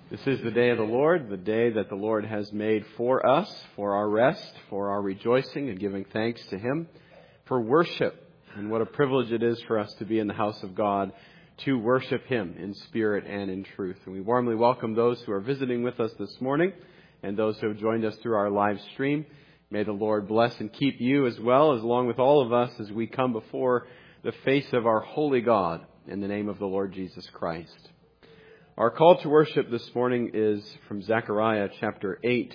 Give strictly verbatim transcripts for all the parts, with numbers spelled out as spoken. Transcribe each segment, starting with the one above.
This is the day of the Lord, the day that the Lord has made for us, for our rest, for our rejoicing and giving thanks to Him, for worship. And what a privilege it is for us to be in the house of God, to worship Him in spirit and in truth. And we warmly welcome those who are visiting with us this morning and those who have joined us through our live stream. May the Lord bless and keep you as well, as along with all of us as we come before the face of our holy God in the name of the Lord Jesus Christ. Our call to worship this morning is from Zechariah chapter eight.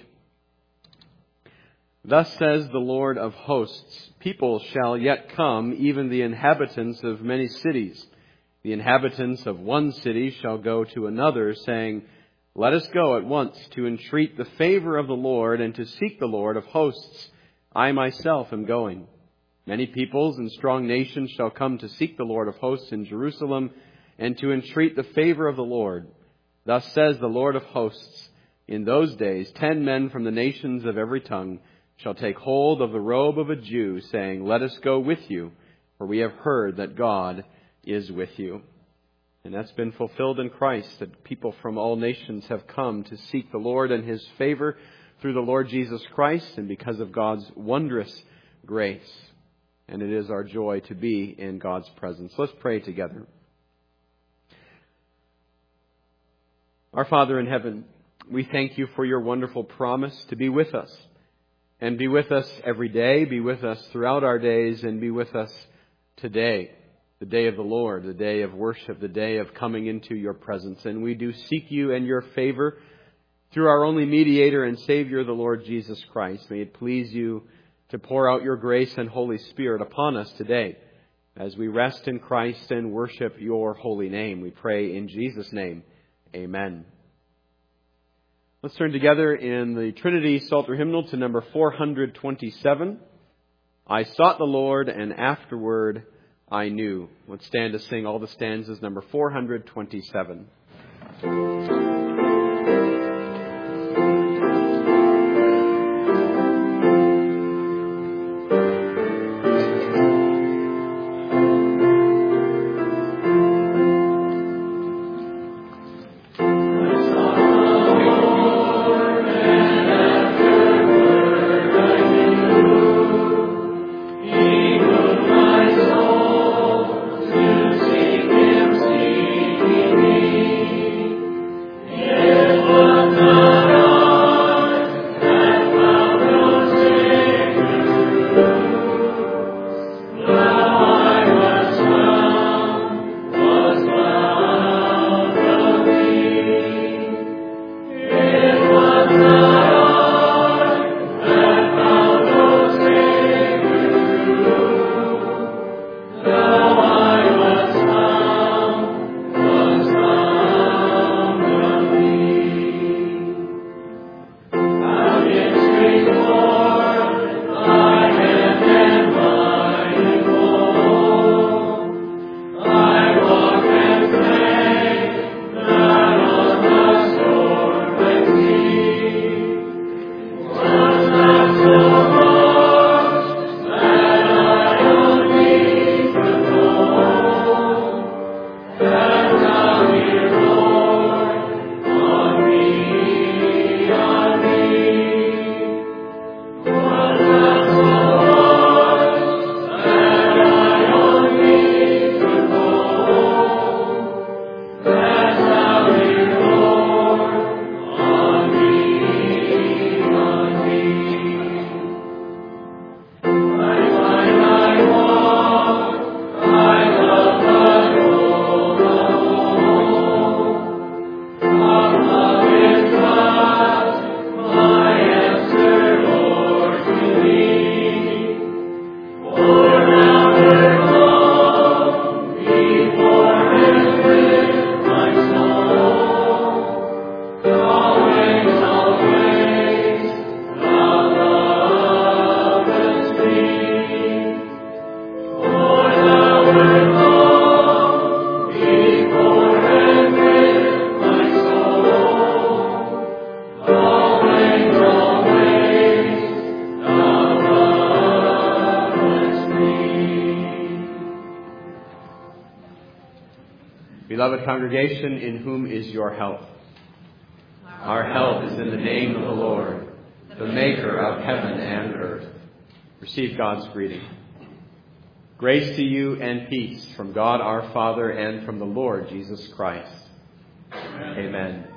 Thus says the Lord of hosts, people shall yet come, even the inhabitants of many cities. The inhabitants of one city shall go to another, saying, let us go at once to entreat the favor of the Lord and to seek the Lord of hosts. I myself am going. Many peoples and strong nations shall come to seek the Lord of hosts in Jerusalem and to entreat the favor of the Lord. Thus says the Lord of hosts, in those days ten men from the nations of every tongue shall take hold of the robe of a Jew, saying, let us go with you, for we have heard that God is with you. And that's been fulfilled in Christ, that people from all nations have come to seek the Lord and His favor through the Lord Jesus Christ and because of God's wondrous grace. And it is our joy to be in God's presence. Let's pray together. Our Father in heaven, we thank you for your wonderful promise to be with us. And be with us every day, be with us throughout our days, and be with us today. The day of the Lord, the day of worship, the day of coming into your presence. And we do seek you and your favor through our only mediator and Savior, the Lord Jesus Christ. May it please you to pour out your grace and Holy Spirit upon us today as we rest in Christ and worship your holy name. We pray in Jesus' name. Amen. Let's turn together in the Trinity Psalter hymnal to number four hundred twenty-seven. I sought the Lord, and afterward I knew. Let's stand to sing all the stanzas, number four hundred twenty-seven. Beloved congregation, in whom is your health? Our help is in the name of the Lord, the maker of heaven and earth. Receive God's greeting. Grace to you and peace from God our Father and from the Lord Jesus Christ. Amen. Amen.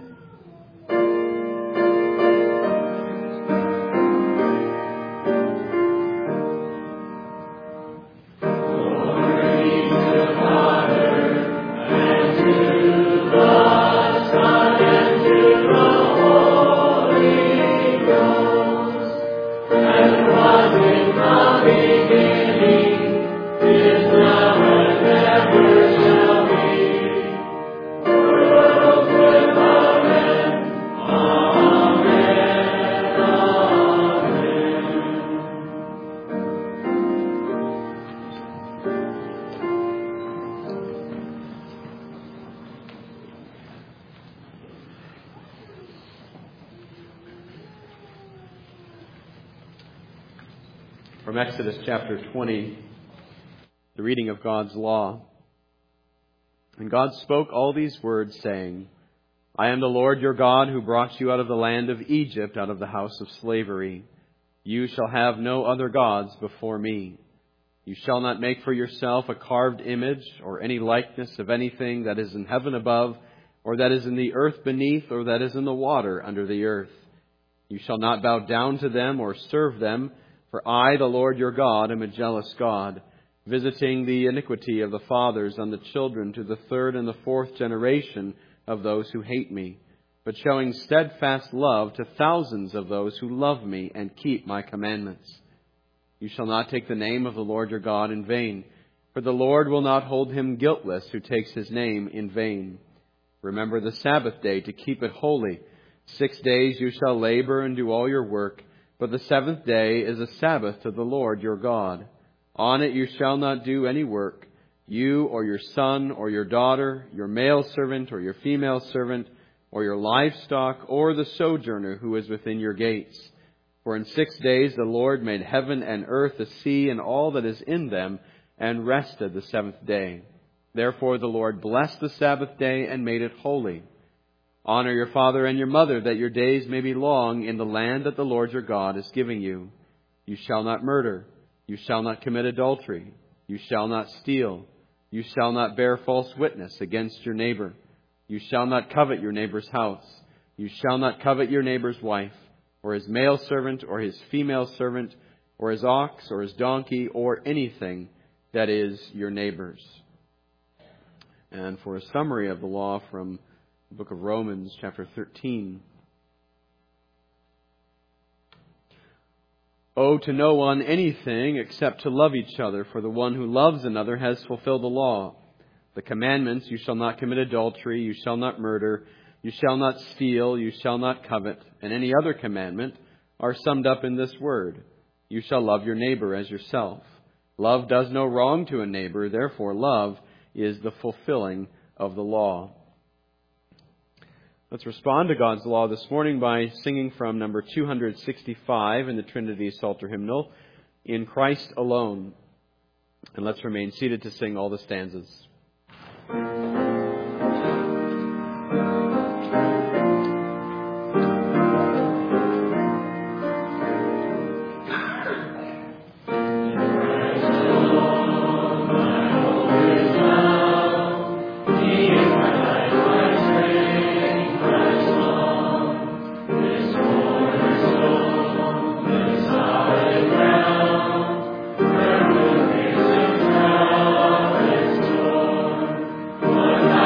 From Exodus chapter twenty, the reading of God's law. And God spoke all these words, saying, I am the Lord your God, who brought you out of the land of Egypt, out of the house of slavery. You shall have no other gods before me. You shall not make for yourself a carved image, or any likeness of anything that is in heaven above, or that is in the earth beneath, or that is in the water under the earth. You shall not bow down to them or serve them, for I, the Lord your God, am a jealous God, visiting the iniquity of the fathers on the children to the third and the fourth generation of those who hate me, but showing steadfast love to thousands of those who love me and keep my commandments. You shall not take the name of the Lord your God in vain, for the Lord will not hold him guiltless who takes his name in vain. Remember the Sabbath day to keep it holy. Six days you shall labor and do all your work, but the seventh day is a Sabbath to the Lord your God. On it you shall not do any work, you or your son or your daughter, your male servant or your female servant, or your livestock, or the sojourner who is within your gates. For in six days the Lord made heaven and earth, the sea, and all that is in them, and rested the seventh day. Therefore the Lord blessed the Sabbath day and made it holy. Honor your father and your mother, that your days may be long in the land that the Lord your God is giving you. You shall not murder. You shall not commit adultery. You shall not steal. You shall not bear false witness against your neighbor. You shall not covet your neighbor's house. You shall not covet your neighbor's wife, or his male servant, or his female servant, or his ox, or his donkey, or anything that is your neighbor's. And for a summary of the law from the book of Romans, chapter thirteen. Owe to no one anything except to love each other, for the one who loves another has fulfilled the law. The commandments, you shall not commit adultery, you shall not murder, you shall not steal, you shall not covet, and any other commandment are summed up in this word: you shall love your neighbor as yourself. Love does no wrong to a neighbor, therefore love is the fulfilling of the law. Let's respond to God's law this morning by singing from number two hundred sixty-five in the Trinity Psalter hymnal, In Christ Alone. And let's remain seated to sing all the stanzas. One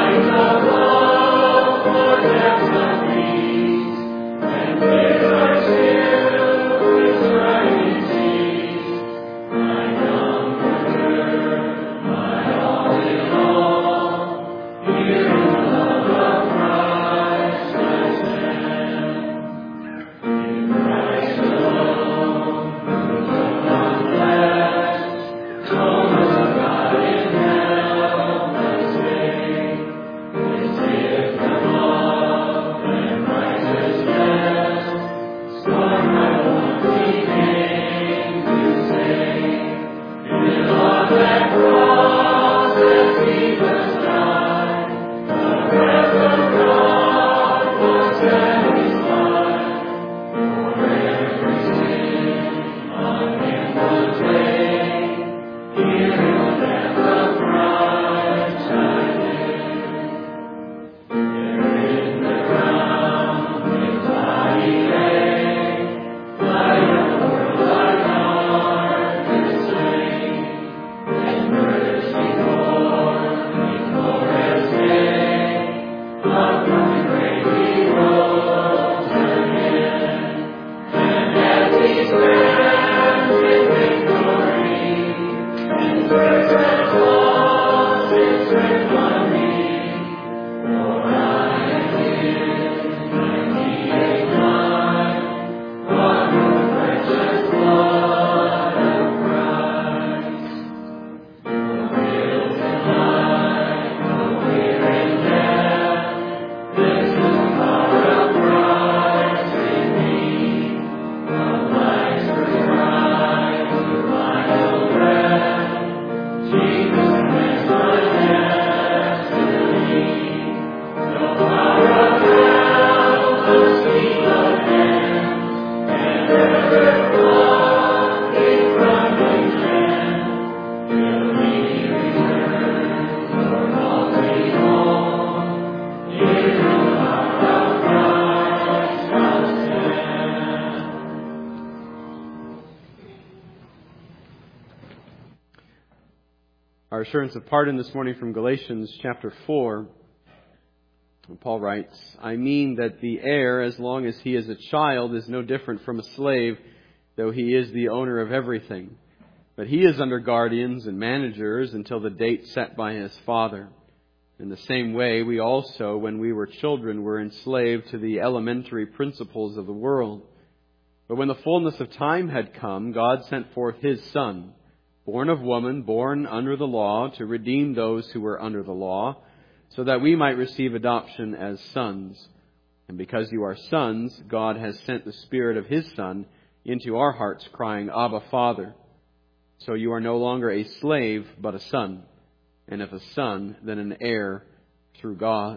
Our assurance of pardon this morning from Galatians chapter four. Paul writes, I mean that the heir, as long as he is a child, is no different from a slave, though he is the owner of everything. But he is under guardians and managers until the date set by his father. In the same way, we also, when we were children, were enslaved to the elementary principles of the world. But when the fullness of time had come, God sent forth His Son, born of woman, born under the law, to redeem those who were under the law, so that we might receive adoption as sons. And because you are sons, God has sent the Spirit of His Son into our hearts, crying, Abba, Father. So you are no longer a slave, but a son. And if a son, then an heir through God.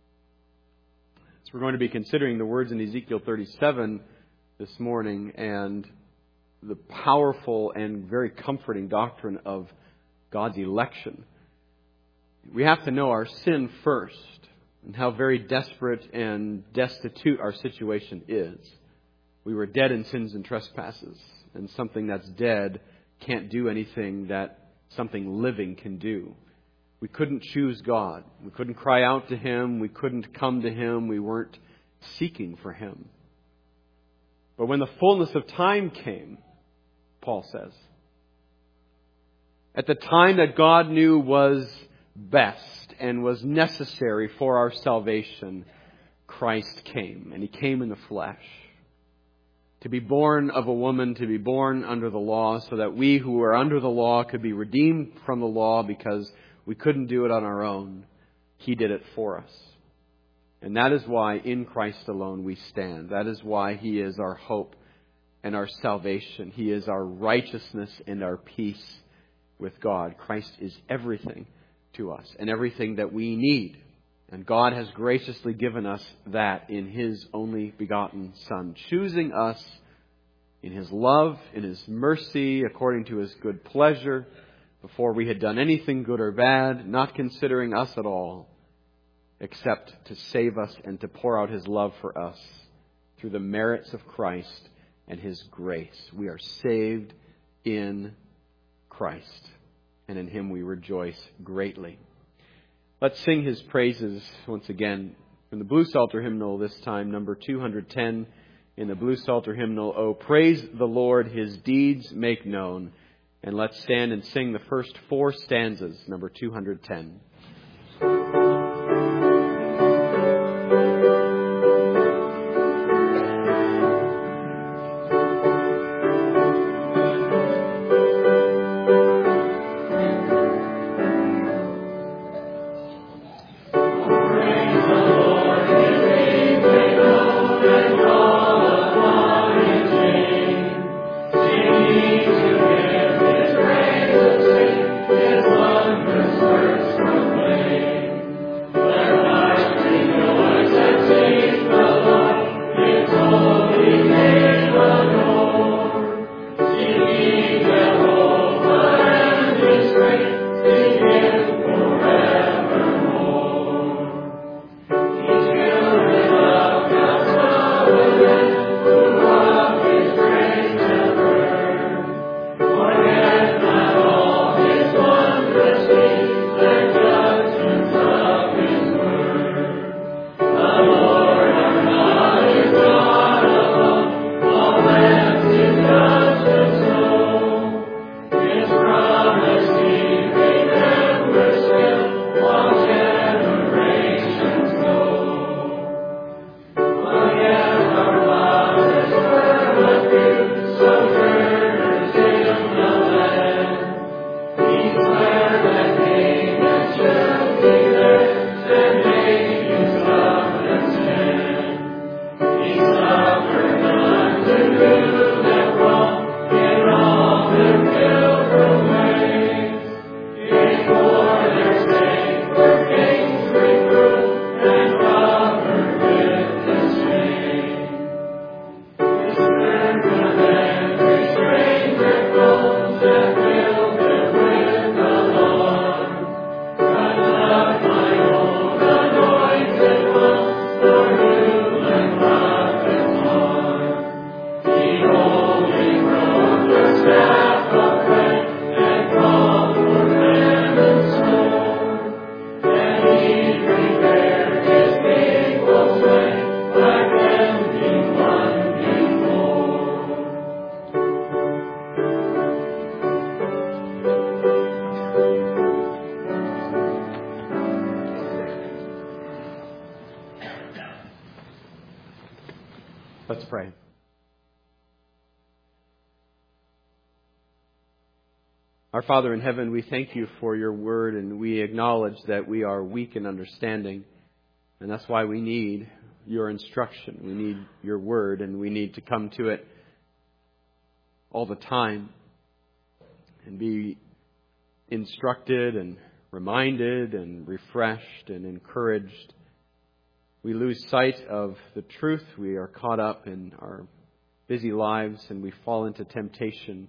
So we're going to be considering the words in Ezekiel thirty-seven this morning, and the powerful and very comforting doctrine of God's election. We have to know our sin first, and how very desperate and destitute our situation is. We were dead in sins and trespasses, and something that's dead can't do anything that something living can do. We couldn't choose God. We couldn't cry out to Him. We couldn't come to Him. We weren't seeking for Him. But when the fullness of time came, Paul says, at the time that God knew was best and was necessary for our salvation, Christ came. And He came in the flesh. To be born of a woman, to be born under the law, so that we who were under the law could be redeemed from the law because we couldn't do it on our own. He did it for us. And that is why in Christ alone we stand. That is why He is our hope and our salvation. He is our righteousness and our peace with God. Christ is everything to us and everything that we need. And God has graciously given us that in His only begotten Son, choosing us in His love, in His mercy, according to His good pleasure, before we had done anything good or bad, not considering us at all, except to save us and to pour out His love for us through the merits of Christ and His grace. We are saved in Christ, and in Him we rejoice greatly. Let's sing His praises once again from the Blue Psalter hymnal, this time number two hundred ten in the Blue Psalter hymnal, Oh, praise the Lord, His deeds make known. And let's stand and sing the first four stanzas, number two hundred ten. His wondrous works proclaim. Let's pray. Our Father in heaven, we thank you for your word, and we acknowledge that we are weak in understanding, and that's why we need your instruction. We need your word, and we need to come to it all the time and be instructed and reminded and refreshed and encouraged. We lose sight of the truth. We are caught up in our busy lives, and we fall into temptation.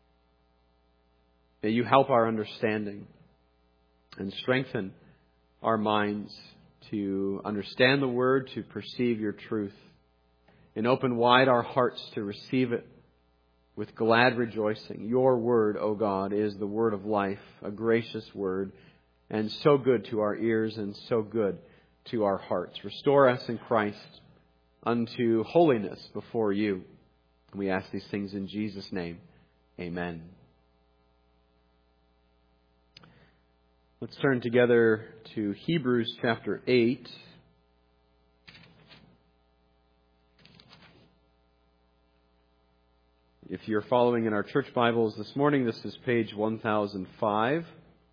May you help our understanding and strengthen our minds to understand the Word, to perceive your truth, and open wide our hearts to receive it with glad rejoicing. Your Word, O God, is the Word of life, a gracious Word, and so good to our ears and so good to our hearts. Restore us in Christ unto holiness before you. We ask these things in Jesus' name. Amen. Let's turn together to Hebrews chapter eight. If you're following in our church Bibles this morning, this is page one thousand five.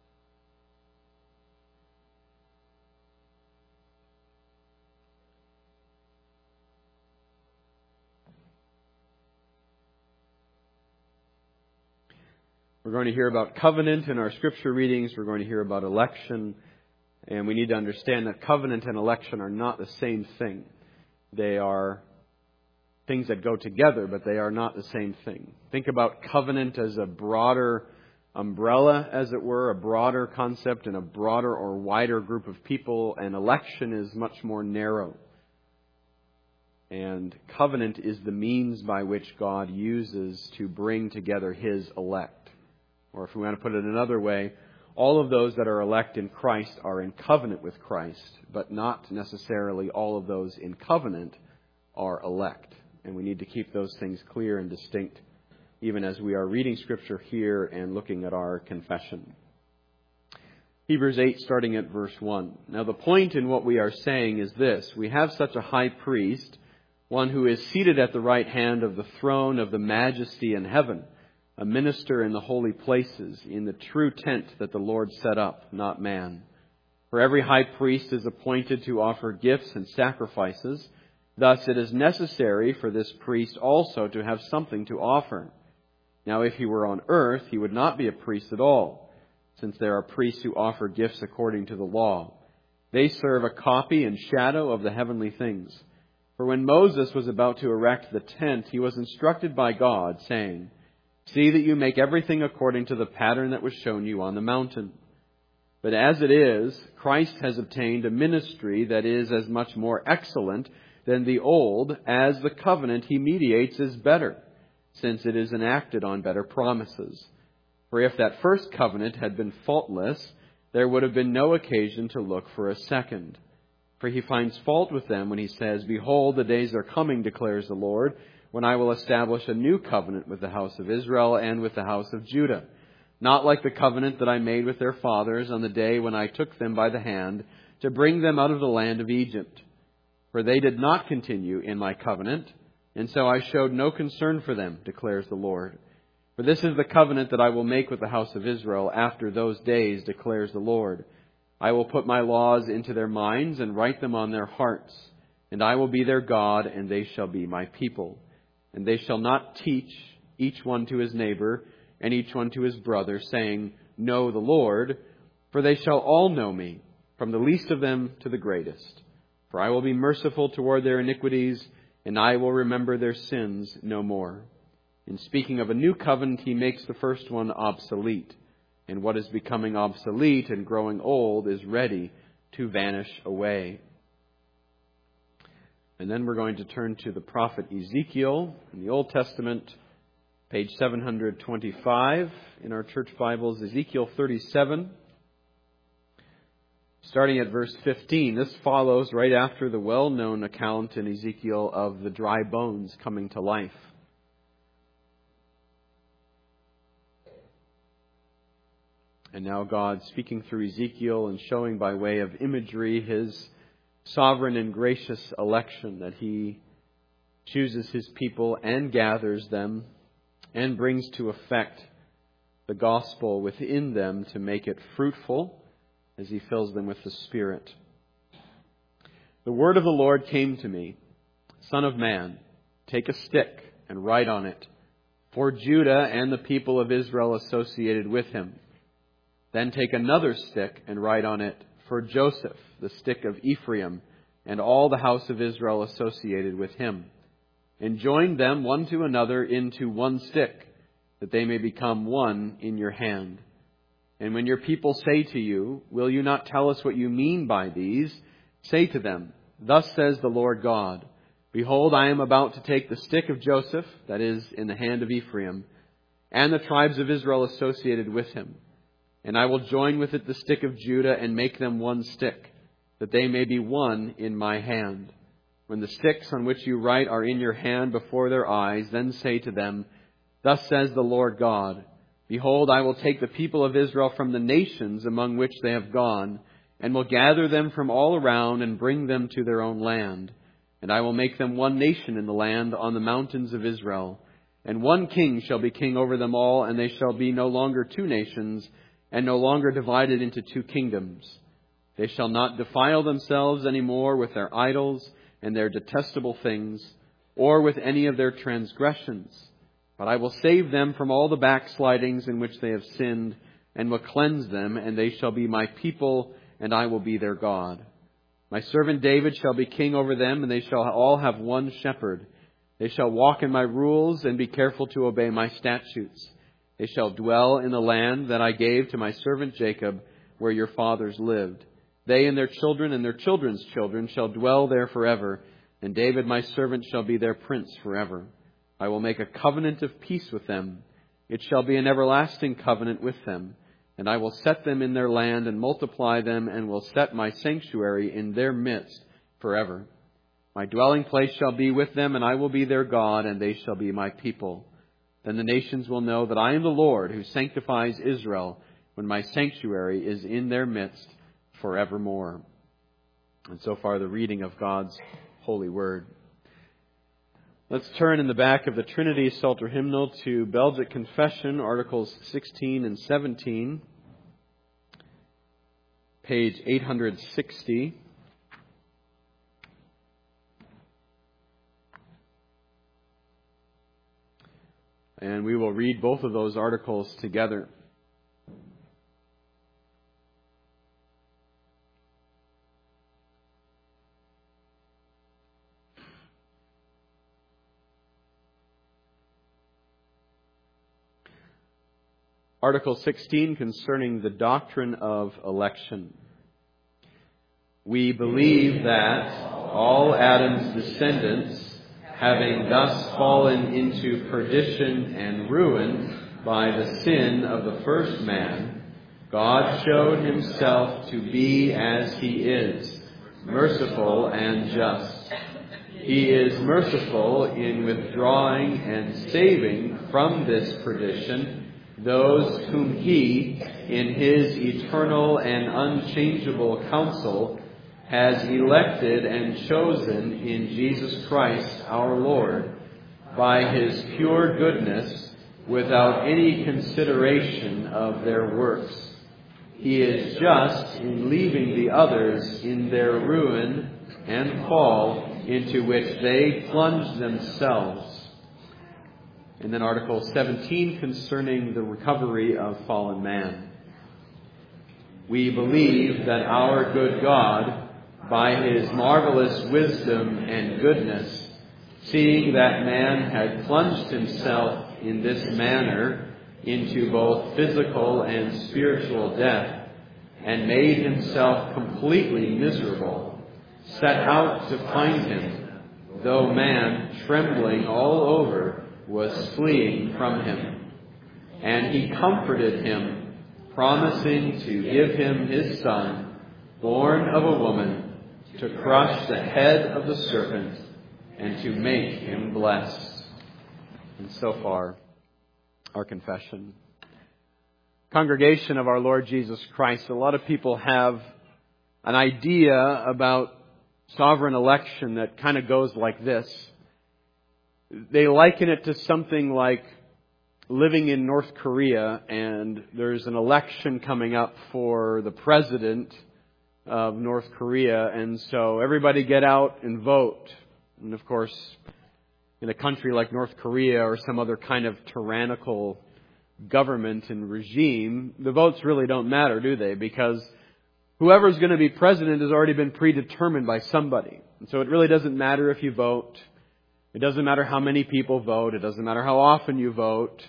We're going to hear about covenant in our scripture readings. We're going to hear about election. And we need to understand that covenant and election are not the same thing. They are things that go together, but they are not the same thing. Think about covenant as a broader umbrella, as it were, a broader concept and a broader or wider group of people. And election is much more narrow. And covenant is the means by which God uses to bring together His elect. Or if we want to put it another way, all of those that are elect in Christ are in covenant with Christ, but not necessarily all of those in covenant are elect. And we need to keep those things clear and distinct, even as we are reading Scripture here and looking at our confession. Hebrews eight, starting at verse one. Now the point in what we are saying is this: we have such a high priest, one who is seated at the right hand of the throne of the majesty in heaven, a minister in the holy places, in the true tent that the Lord set up, not man. For every high priest is appointed to offer gifts and sacrifices. Thus it is necessary for this priest also to have something to offer. Now if he were on earth, he would not be a priest at all, since there are priests who offer gifts according to the law. They serve a copy and shadow of the heavenly things. For when Moses was about to erect the tent, he was instructed by God, saying, "See that you make everything according to the pattern that was shown you on the mountain." But as it is, Christ has obtained a ministry that is as much more excellent than the old, as the covenant He mediates is better, since it is enacted on better promises. For if that first covenant had been faultless, there would have been no occasion to look for a second. For He finds fault with them when He says, "Behold, the days are coming, declares the Lord, when I will establish a new covenant with the house of Israel and with the house of Judah, not like the covenant that I made with their fathers on the day when I took them by the hand to bring them out of the land of Egypt. For they did not continue in my covenant, and so I showed no concern for them, declares the Lord. For this is the covenant that I will make with the house of Israel after those days, declares the Lord. I will put my laws into their minds and write them on their hearts, and I will be their God, and they shall be my people. And they shall not teach each one to his neighbor and each one to his brother, saying, 'Know the Lord,' for they shall all know me, from the least of them to the greatest. For I will be merciful toward their iniquities, and I will remember their sins no more." In speaking of a new covenant, He makes the first one obsolete. And what is becoming obsolete and growing old is ready to vanish away. And then we're going to turn to the prophet Ezekiel in the Old Testament, page seven hundred twenty-five in our church Bibles, Ezekiel thirty-seven, starting at verse fifteen. This follows right after the well-known account in Ezekiel of the dry bones coming to life. And now God, speaking through Ezekiel and showing by way of imagery His sovereign and gracious election, that He chooses his people and gathers them and brings to effect the gospel within them to make it fruitful as he fills them with the Spirit. The word of the Lord came to me, Son of man, take a stick and write on it, for Judah and the people of Israel associated with him. Then take another stick and write on it, for Joseph, the stick of Ephraim, and all the house of Israel associated with him. And join them one to another into one stick, that they may become one in your hand. And when your people say to you, will you not tell us what you mean by these? Say to them, thus says the Lord God, behold, I am about to take the stick of Joseph, that is, in the hand of Ephraim, and the tribes of Israel associated with him. And I will join with it the stick of Judah and make them one stick, that they may be one in my hand. When the sticks on which you write are in your hand before their eyes, then say to them, thus says the Lord God, behold, I will take the people of Israel from the nations among which they have gone, and will gather them from all around and bring them to their own land. And I will make them one nation in the land on the mountains of Israel. And one king shall be king over them all, and they shall be no longer two nations, and no longer divided into two kingdoms. They shall not defile themselves any more with their idols and their detestable things, or with any of their transgressions. But I will save them from all the backslidings in which they have sinned, and will cleanse them, and they shall be my people, and I will be their God. My servant David shall be king over them, and they shall all have one shepherd. They shall walk in my rules, and be careful to obey my statutes. They shall dwell in the land that I gave to my servant Jacob, where your fathers lived. They and their children and their children's children shall dwell there forever, and David my servant shall be their prince forever. I will make a covenant of peace with them. It shall be an everlasting covenant with them. And I will set them in their land and multiply them, and will set my sanctuary in their midst forever. My dwelling place shall be with them, and I will be their God, and they shall be my people. Then the nations will know that I am the Lord who sanctifies Israel, when my sanctuary is in their midst forevermore. And so far the reading of God's holy word. Let's turn in the back of the Trinity Psalter Hymnal to Belgic Confession, Articles sixteen and seventeen, page eight hundred sixty. And we will read both of those articles together. Article sixteen, concerning the doctrine of election. We believe that all Adam's descendants, having thus fallen into perdition and ruin by the sin of the first man, God showed himself to be as he is, merciful and just. He is merciful in withdrawing and saving from this perdition those whom he, in his eternal and unchangeable counsel, has elected and chosen in Jesus Christ our Lord, by his pure goodness, without any consideration of their works. He is just in leaving the others in their ruin and fall into which they plunge themselves. And then Article seventeen, concerning the recovery of fallen man. We believe that our good God, by his marvelous wisdom and goodness, seeing that man had plunged himself in this manner into both physical and spiritual death, and made himself completely miserable, set out to find him, though man, trembling all over, was fleeing from him. And he comforted him, promising to give him his son, born of a woman, to crush the head of the serpent, and to make him blessed. And so far, our confession. Congregation of our Lord Jesus Christ, a lot of people have an idea about sovereign election that kind of goes like this. they liken it to something like living in North Korea and there's an election coming up for the president of North Korea, and so everybody get out and vote. And of course, in a country like North Korea or some other kind of tyrannical government and regime, the votes really don't matter, do they? Because whoever's going to be president has already been predetermined by somebody. And so it really doesn't matter if you vote. It doesn't matter how many people vote. It doesn't matter how often you vote.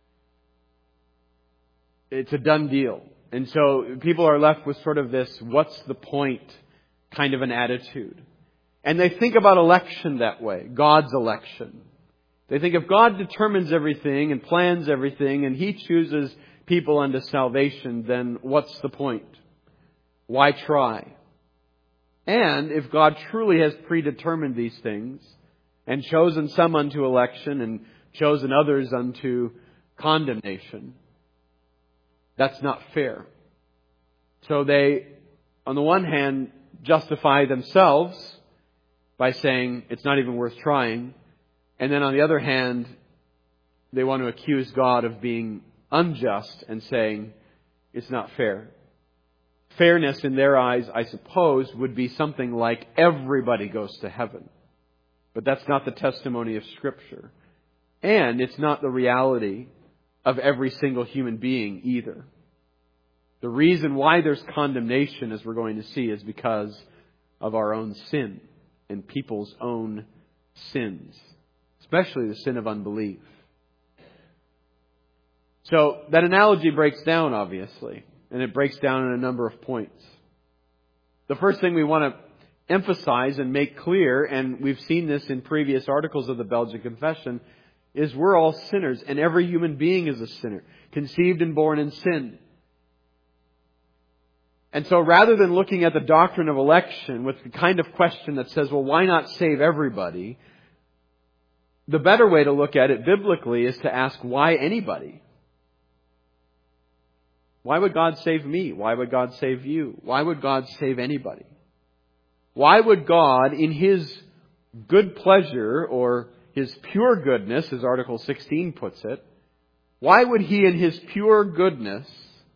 It's a done deal. And so people are left with sort of this, what's the point kind of an attitude. And they think about election that way, God's election. They think if God determines everything and plans everything and He chooses people unto salvation, then what's the point? Why try? And if God truly has predetermined these things and chosen some unto election and chosen others unto condemnation, that's not fair. So they, on the one hand, justify themselves by saying it's not even worth trying. And then on the other hand, they want to accuse God of being unjust and saying it's not fair. Fairness in their eyes, I suppose, would be something like everybody goes to heaven. But that's not the testimony of Scripture. And it's not the reality of every single human being either. The reason why there's condemnation, as we're going to see, is because of our own sin and people's own sins, especially the sin of unbelief. So that analogy breaks down, obviously, and it breaks down in a number of points. The first thing we want to emphasize and make clear, and we've seen this in previous articles of the Belgian Confession, is we're all sinners, and every human being is a sinner, conceived and born in sin. And so rather than looking at the doctrine of election with the kind of question that says, well, why not save everybody? The better way to look at it biblically is to ask, why anybody? Why would God save me? Why would God save you? Why would God save anybody? Why would God, in His good pleasure or His pure goodness, as Article sixteen puts it, why would He in His pure goodness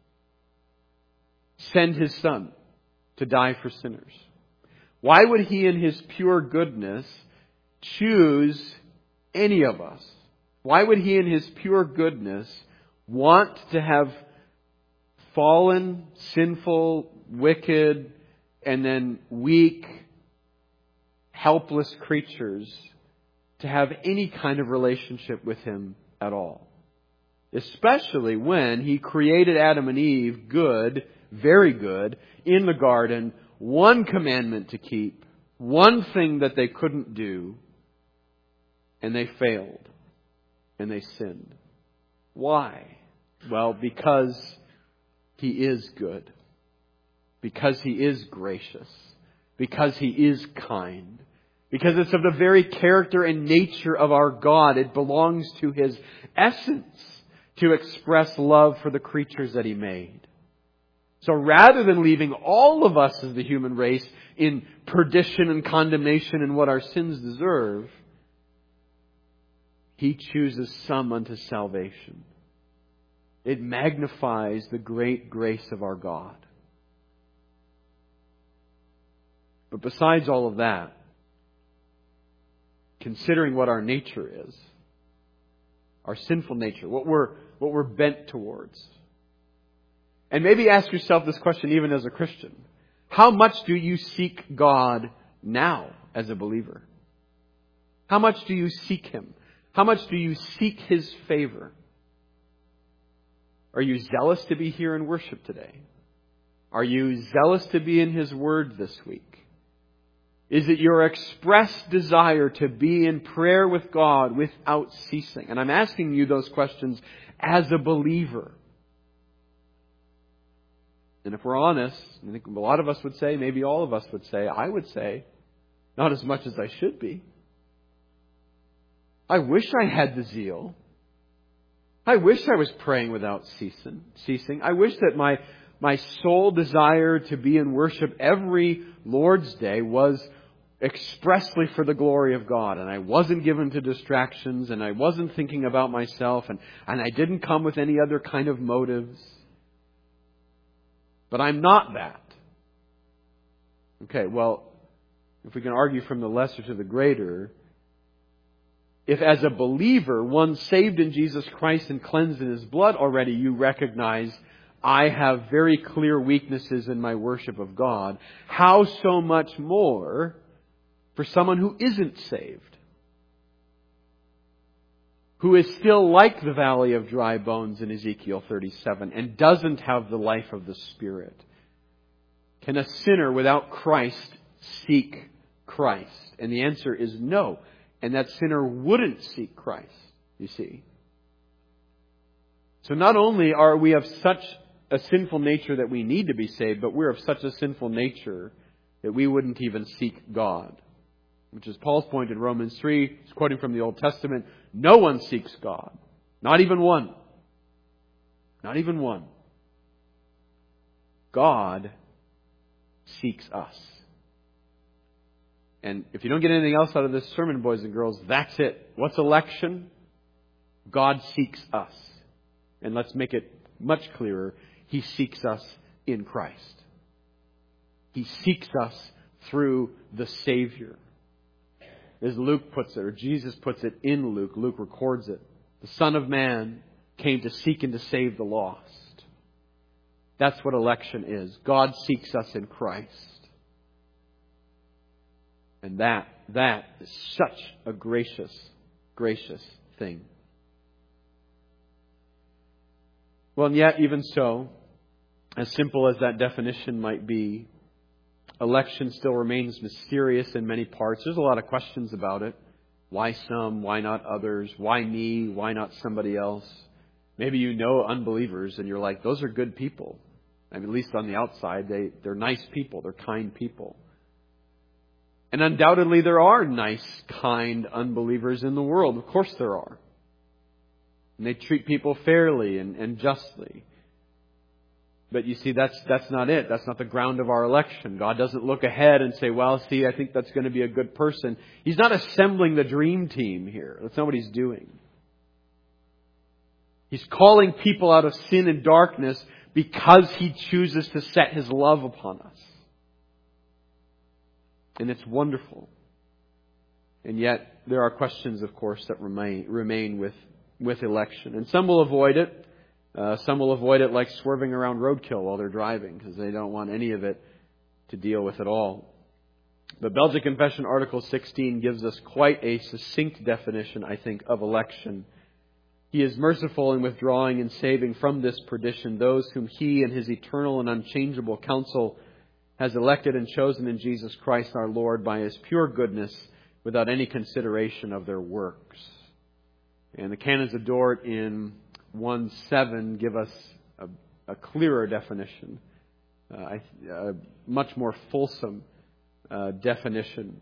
send His Son to die for sinners? Why would He in His pure goodness choose any of us? Why would He in His pure goodness want to have fallen, sinful, wicked, and then weak, helpless creatures to have any kind of relationship with Him at all? Especially when He created Adam and Eve good, very good, in the garden, one commandment to keep, one thing that they couldn't do, and they failed, and they sinned. Why? Well, because He is good, because He is gracious, because He is kind, because it's of the very character and nature of our God. It belongs to His essence to express love for the creatures that He made. So rather than leaving all of us as the human race in perdition and condemnation and what our sins deserve, He chooses some unto salvation. It magnifies the great grace of our God. But besides all of that, considering what our nature is, our sinful nature, what we're, what we're bent towards, and maybe ask yourself this question even as a Christian. How much do you seek God now as a believer? How much do you seek Him? How much do you seek His favor? Are you zealous to be here in worship today? Are you zealous to be in His Word this week? Is it your express desire to be in prayer with God without ceasing? And I'm asking you those questions as a believer. And if we're honest, I think a lot of us would say, maybe all of us would say, I would say, not as much as I should be. I wish I had the zeal. I wish I was praying without ceasing. ceasing. I wish that my, my sole desire to be in worship every Lord's Day was expressly for the glory of God, and I wasn't given to distractions, and I wasn't thinking about myself, and, and I didn't come with any other kind of motives. But I'm not that. Okay, well, if we can argue from the lesser to the greater, if as a believer, one saved in Jesus Christ and cleansed in His blood already, you recognize, I have very clear weaknesses in my worship of God, how so much more for someone who isn't saved? Who is still like the valley of dry bones in Ezekiel thirty-seven and doesn't have the life of the Spirit? Can a sinner without Christ seek Christ? And the answer is no. And that sinner wouldn't seek Christ, you see. So not only are we of such a sinful nature that we need to be saved, but we're of such a sinful nature that we wouldn't even seek God. Which is Paul's point in Romans three. He's quoting from the Old Testament. No one seeks God. Not even one. Not even one. God seeks us. And if you don't get anything else out of this sermon, boys and girls, that's it. What's election? God seeks us. And let's make it much clearer. He seeks us in Christ. He seeks us through the Savior. As Luke puts it, or Jesus puts it in Luke, Luke records it. The Son of Man came to seek and to save the lost. That's what election is. God seeks us in Christ. And that, that is such a gracious, gracious thing. Well, and yet, even so, as simple as that definition might be, election still remains mysterious in many parts. There's a lot of questions about it. Why some? Why not others? Why me? Why not somebody else? Maybe you know unbelievers and you're like, those are good people. I mean, at least on the outside, they, they're nice people. They're kind people. And undoubtedly there are nice, kind unbelievers in the world. Of course there are. And they treat people fairly and, and justly. But you see, that's that's not it. That's not the ground of our election. God doesn't look ahead and say, well, see, I think that's going to be a good person. He's not assembling the dream team here. That's not what He's doing. He's calling people out of sin and darkness because He chooses to set His love upon us. And it's wonderful. And yet, there are questions, of course, that remain, remain with, with election. And some will avoid it. Uh, some will avoid it like swerving around roadkill while they're driving because they don't want any of it to deal with at all. But Belgic Confession Article sixteen gives us quite a succinct definition, I think, of election. He is merciful in withdrawing and saving from this perdition those whom He in His eternal and unchangeable counsel has elected and chosen in Jesus Christ our Lord by His pure goodness without any consideration of their works. And the Canons of Dort in one seven give us a, a clearer definition, uh, a much more fulsome uh, definition.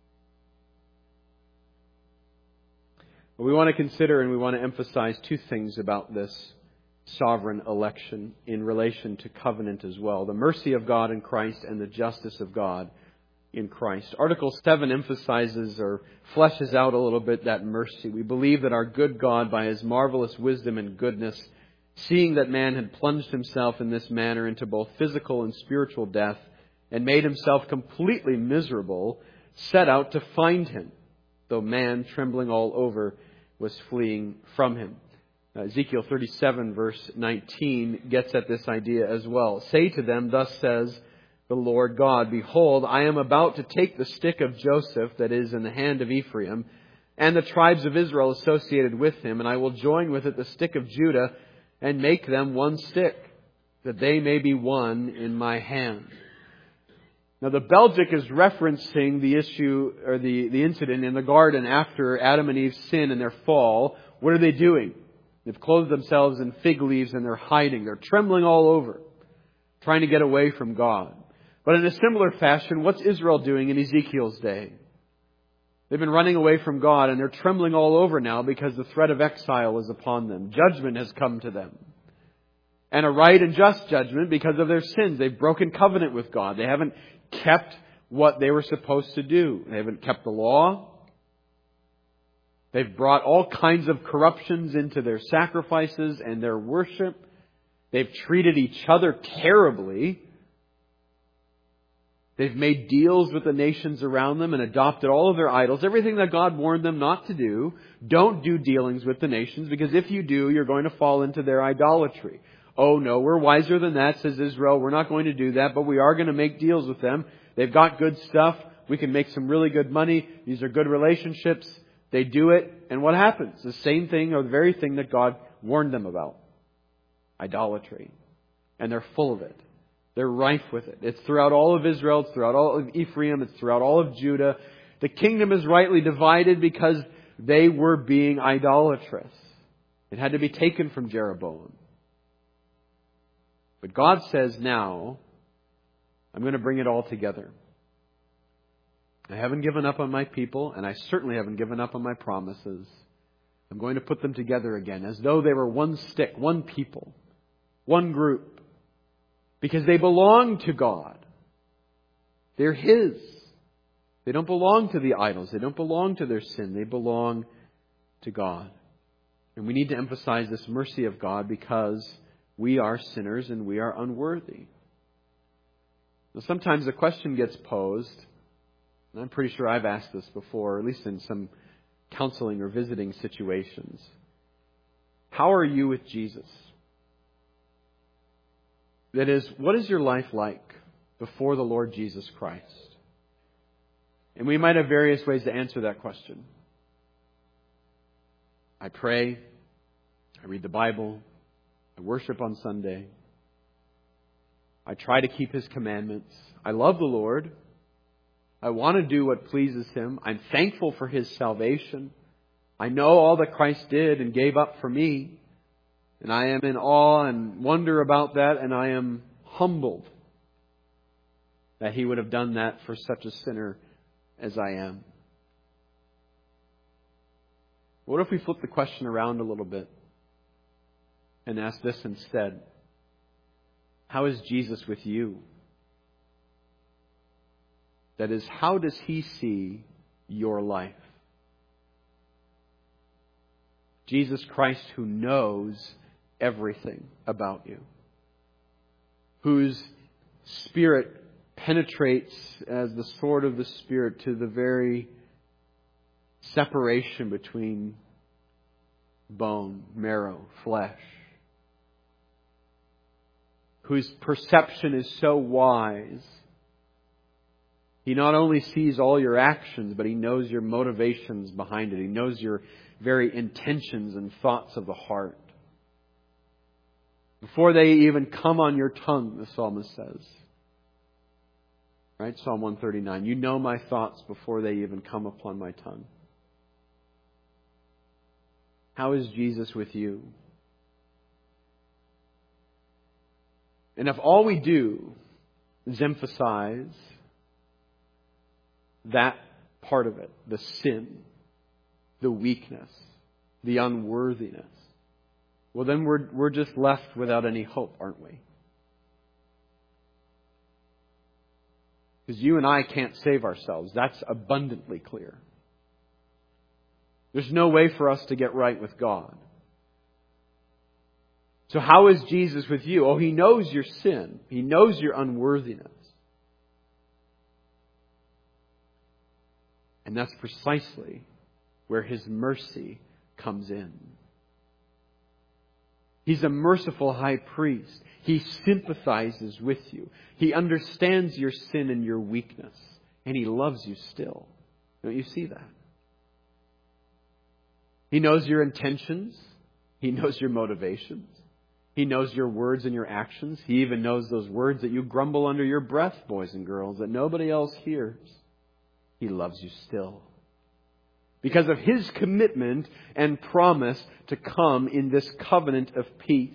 But we want to consider and we want to emphasize two things about this sovereign election in relation to covenant as well. The mercy of God in Christ and the justice of God in Christ. Article seven emphasizes or fleshes out a little bit that mercy. We believe that our good God, by His marvelous wisdom and goodness, seeing that man had plunged himself in this manner into both physical and spiritual death and made himself completely miserable, set out to find him, though man, trembling all over, was fleeing from him. Uh, Ezekiel thirty-seven verse nineteen gets at this idea as well. Say to them, thus says the Lord God, behold, I am about to take the stick of Joseph that is in the hand of Ephraim and the tribes of Israel associated with him, and I will join with it the stick of Judah and make them one stick, that they may be one in my hand. Now the Belgic is referencing the issue or the, the incident in the garden after Adam and Eve's sin and their fall. What are they doing? They've clothed themselves in fig leaves and they're hiding. They're trembling all over, trying to get away from God. But in a similar fashion, what's Israel doing in Ezekiel's day? They've been running away from God and they're trembling all over now because the threat of exile is upon them. Judgment has come to them. And a right and just judgment because of their sins. They've broken covenant with God. They haven't kept what they were supposed to do. They haven't kept the law. They've brought all kinds of corruptions into their sacrifices and their worship. They've treated each other terribly. They've made deals with the nations around them and adopted all of their idols. Everything that God warned them not to do. Don't do dealings with the nations, because if you do, you're going to fall into their idolatry. Oh no, we're wiser than that, says Israel. We're not going to do that, but we are going to make deals with them. They've got good stuff. We can make some really good money. These are good relationships. They do it. And what happens? The same thing, or the very thing that God warned them about. Idolatry. And they're full of it. They're rife with it. It's throughout all of Israel. It's throughout all of Ephraim. It's throughout all of Judah. The kingdom is rightly divided because they were being idolatrous. It had to be taken from Jeroboam. But God says now, I'm going to bring it all together. I haven't given up on my people, and I certainly haven't given up on my promises. I'm going to put them together again, as though they were one stick, one people, one group. Because they belong to God. They're His. They don't belong to the idols. They don't belong to their sin. They belong to God. And we need to emphasize this mercy of God because we are sinners and we are unworthy. Now, sometimes the question gets posed, and I'm pretty sure I've asked this before, at least in some counseling or visiting situations. How are you with Jesus? That is, what is your life like before the Lord Jesus Christ? And we might have various ways to answer that question. I pray. I read the Bible. I worship on Sunday. I try to keep His commandments. I love the Lord. I want to do what pleases Him. I'm thankful for His salvation. I know all that Christ did and gave up for me. And I am in awe and wonder about that, and I am humbled that He would have done that for such a sinner as I am. What if we flip the question around a little bit and ask this instead? How is Jesus with you? That is, how does He see your life? Jesus Christ, who knows everything about you, whose Spirit penetrates as the sword of the Spirit to the very separation between bone, marrow, flesh, whose perception is so wise. He not only sees all your actions, but He knows your motivations behind it. He knows your very intentions and thoughts of the heart. Before they even come on your tongue, the psalmist says. Right? Psalm one thirty-nine. You know my thoughts before they even come upon my tongue. How is Jesus with you? And if all we do is emphasize that part of it, the sin, the weakness, the unworthiness, well then we're we're just left without any hope, aren't we? Because you and I can't save ourselves. That's abundantly clear. There's no way for us to get right with God. So how is Jesus with you? Oh, He knows your sin. He knows your unworthiness. And that's precisely where His mercy comes in. He's a merciful high priest. He sympathizes with you. He understands your sin and your weakness. And He loves you still. Don't you see that? He knows your intentions. He knows your motivations. He knows your words and your actions. He even knows those words that you grumble under your breath, boys and girls, that nobody else hears. He loves you still. Because of His commitment and promise to come in this covenant of peace.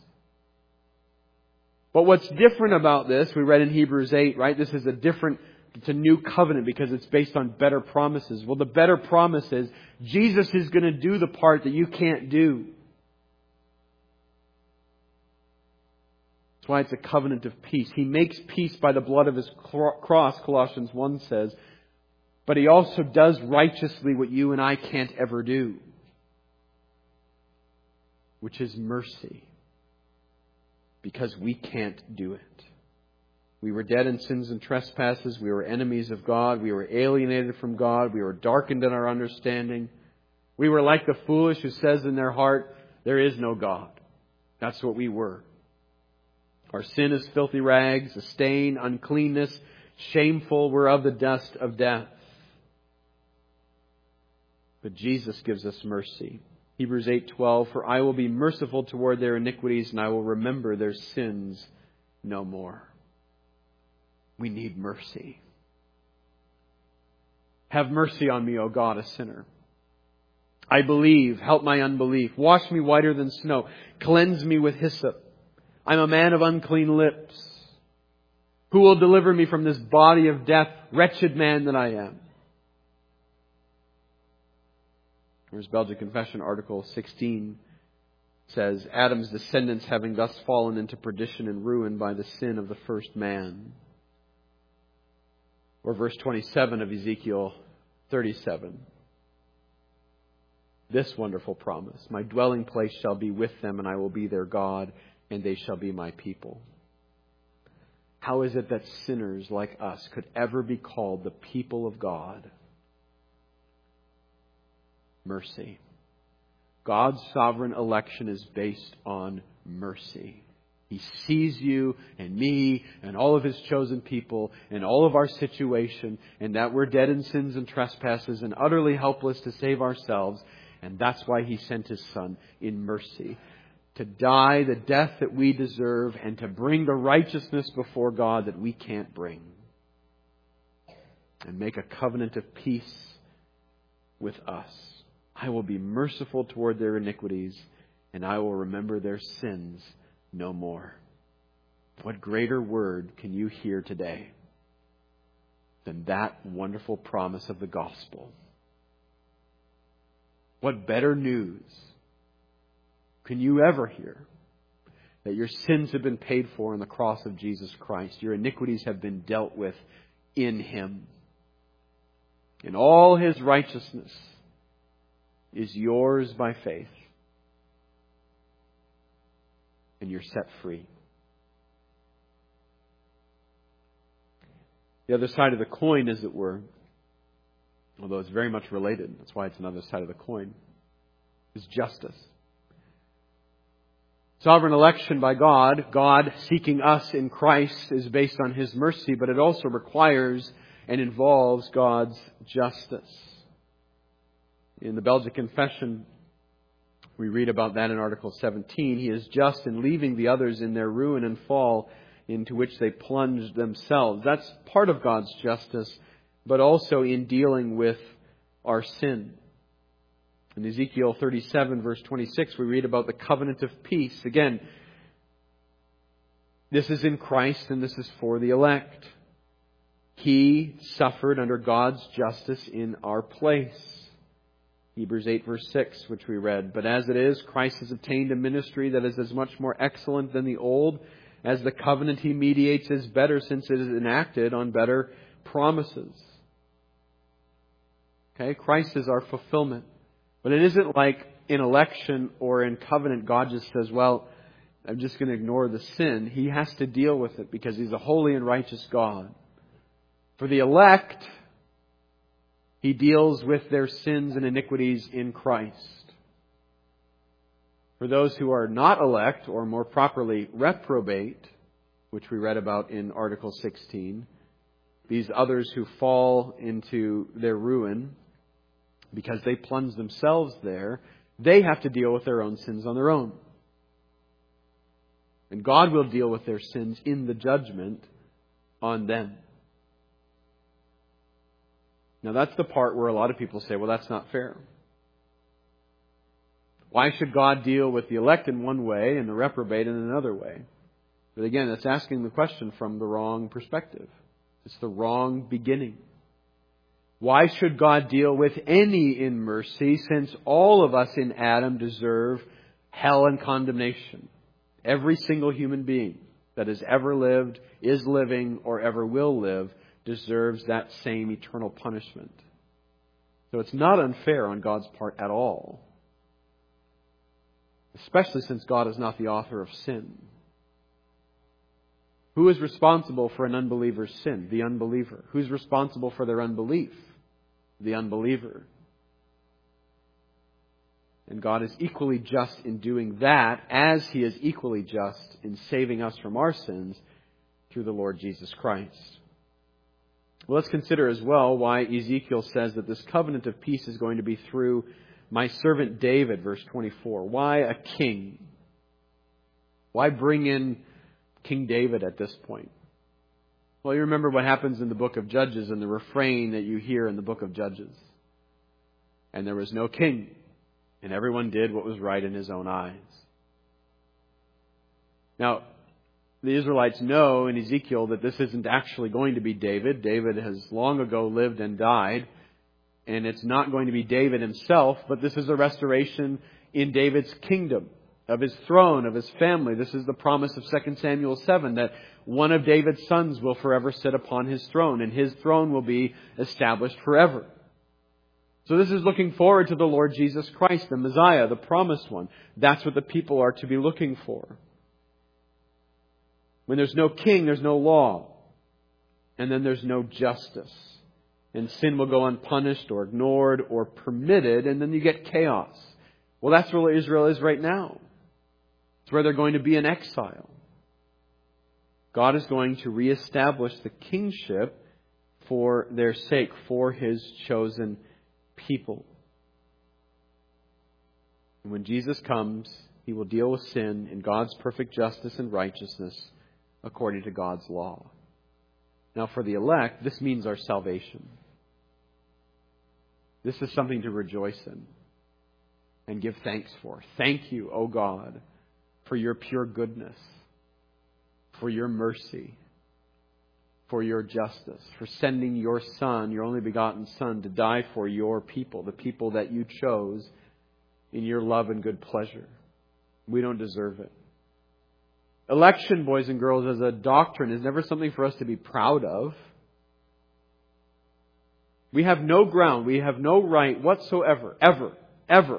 But what's different about this, we read in Hebrews eight, right? This is a different, it's a new covenant because it's based on better promises. Well, the better promise is Jesus is going to do the part that you can't do. That's why it's a covenant of peace. He makes peace by the blood of His cross, Colossians one says. But He also does righteously what you and I can't ever do, which is mercy. Because we can't do it. We were dead in sins and trespasses. We were enemies of God. We were alienated from God. We were darkened in our understanding. We were like the foolish who says in their heart, there is no God. That's what we were. Our sin is filthy rags, a stain, uncleanness, shameful. We're of the dust of death. But Jesus gives us mercy. Hebrews eight twelve, for I will be merciful toward their iniquities, and I will remember their sins no more. We need mercy. Have mercy on me, O God, a sinner. I believe, help my unbelief. Wash me whiter than snow. Cleanse me with hyssop. I'm a man of unclean lips. Who will deliver me from this body of death? Wretched man that I am. There's Belgian Confession, Article sixteen says, Adam's descendants having thus fallen into perdition and ruin by the sin of the first man. Or verse twenty-seven of Ezekiel thirty-seven. This wonderful promise, my dwelling place shall be with them, and I will be their God, and they shall be my people. How is it that sinners like us could ever be called the people of God? Mercy. God's sovereign election is based on mercy. He sees you and me and all of His chosen people and all of our situation, and that we're dead in sins and trespasses and utterly helpless to save ourselves. And that's why He sent His Son in mercy to die the death that we deserve and to bring the righteousness before God that we can't bring. And make a covenant of peace with us. I will be merciful toward their iniquities, and I will remember their sins no more. What greater word can you hear today than that wonderful promise of the gospel? What better news can you ever hear? That your sins have been paid for in the cross of Jesus Christ. Your iniquities have been dealt with in Him. And all His righteousness is yours by faith. And you're set free. The other side of the coin, as it were, although it's very much related, that's why it's another side of the coin, is justice. Sovereign election by God, God seeking us in Christ, is based on His mercy, but it also requires and involves God's justice. In the Belgian Confession, we read about that in Article seventeen. He is just in leaving the others in their ruin and fall into which they plunged themselves. That's part of God's justice, but also in dealing with our sin. In Ezekiel thirty-seven, verse twenty-six, we read about the covenant of peace. Again, this is in Christ and this is for the elect. He suffered under God's justice in our place. Hebrews eight, verse six, which we read. But as it is, Christ has obtained a ministry that is as much more excellent than the old, as the covenant He mediates is better, since it is enacted on better promises. Okay, Christ is our fulfillment. But it isn't like in election or in covenant, God just says, well, I'm just going to ignore the sin. He has to deal with it because He's a holy and righteous God. For the elect, He deals with their sins and iniquities in Christ. For those who are not elect, or more properly reprobate, which we read about in Article sixteen, these others who fall into their ruin because they plunge themselves there, they have to deal with their own sins on their own. And God will deal with their sins in the judgment on them. Now that's the part where a lot of people say, well, that's not fair. Why should God deal with the elect in one way and the reprobate in another way? But again, that's asking the question from the wrong perspective. It's the wrong beginning. Why should God deal with any in mercy, since all of us in Adam deserve hell and condemnation? Every single human being. that has ever lived, is living, or ever will live deserves that same eternal punishment. So it's not unfair on God's part at all. Especially since God is not the author of sin. Who is responsible for an unbeliever's sin? The unbeliever. Who's responsible for their unbelief? The unbeliever. And God is equally just in doing that as He is equally just in saving us from our sins through the Lord Jesus Christ. Well, let's consider as well why Ezekiel says that this covenant of peace is going to be through my servant David, verse twenty-four. Why a king? Why bring in King David at this point? Well, you remember what happens in the book of Judges and the refrain that you hear in the book of Judges. And there was no king, and everyone did what was right in his own eyes. Now, the Israelites know in Ezekiel that this isn't actually going to be David. David has long ago lived and died. And it's not going to be David himself, but this is a restoration in David's kingdom, of his throne, of his family. This is the promise of Second Samuel seven, that one of David's sons will forever sit upon his throne, and his throne will be established forever. So this is looking forward to the Lord Jesus Christ, the Messiah, the promised one. That's what the people are to be looking for. When there's no king, there's no law. And then there's no justice. And sin will go unpunished or ignored or permitted, and then you get chaos. Well, that's where Israel is right now. It's where they're going to be in exile. God is going to reestablish the kingship for their sake, for His chosen people. And when Jesus comes, He will deal with sin in God's perfect justice and righteousness according to God's law. Now, for the elect, this means our salvation. This is something to rejoice in and give thanks for. Thank you, O God, for your pure goodness, for your mercy, for your justice, for sending your Son, your only begotten Son, to die for your people, the people that you chose in your love and good pleasure. We don't deserve it. Election, boys and girls, as a doctrine is never something for us to be proud of. We have no ground, we have no right whatsoever, ever, ever,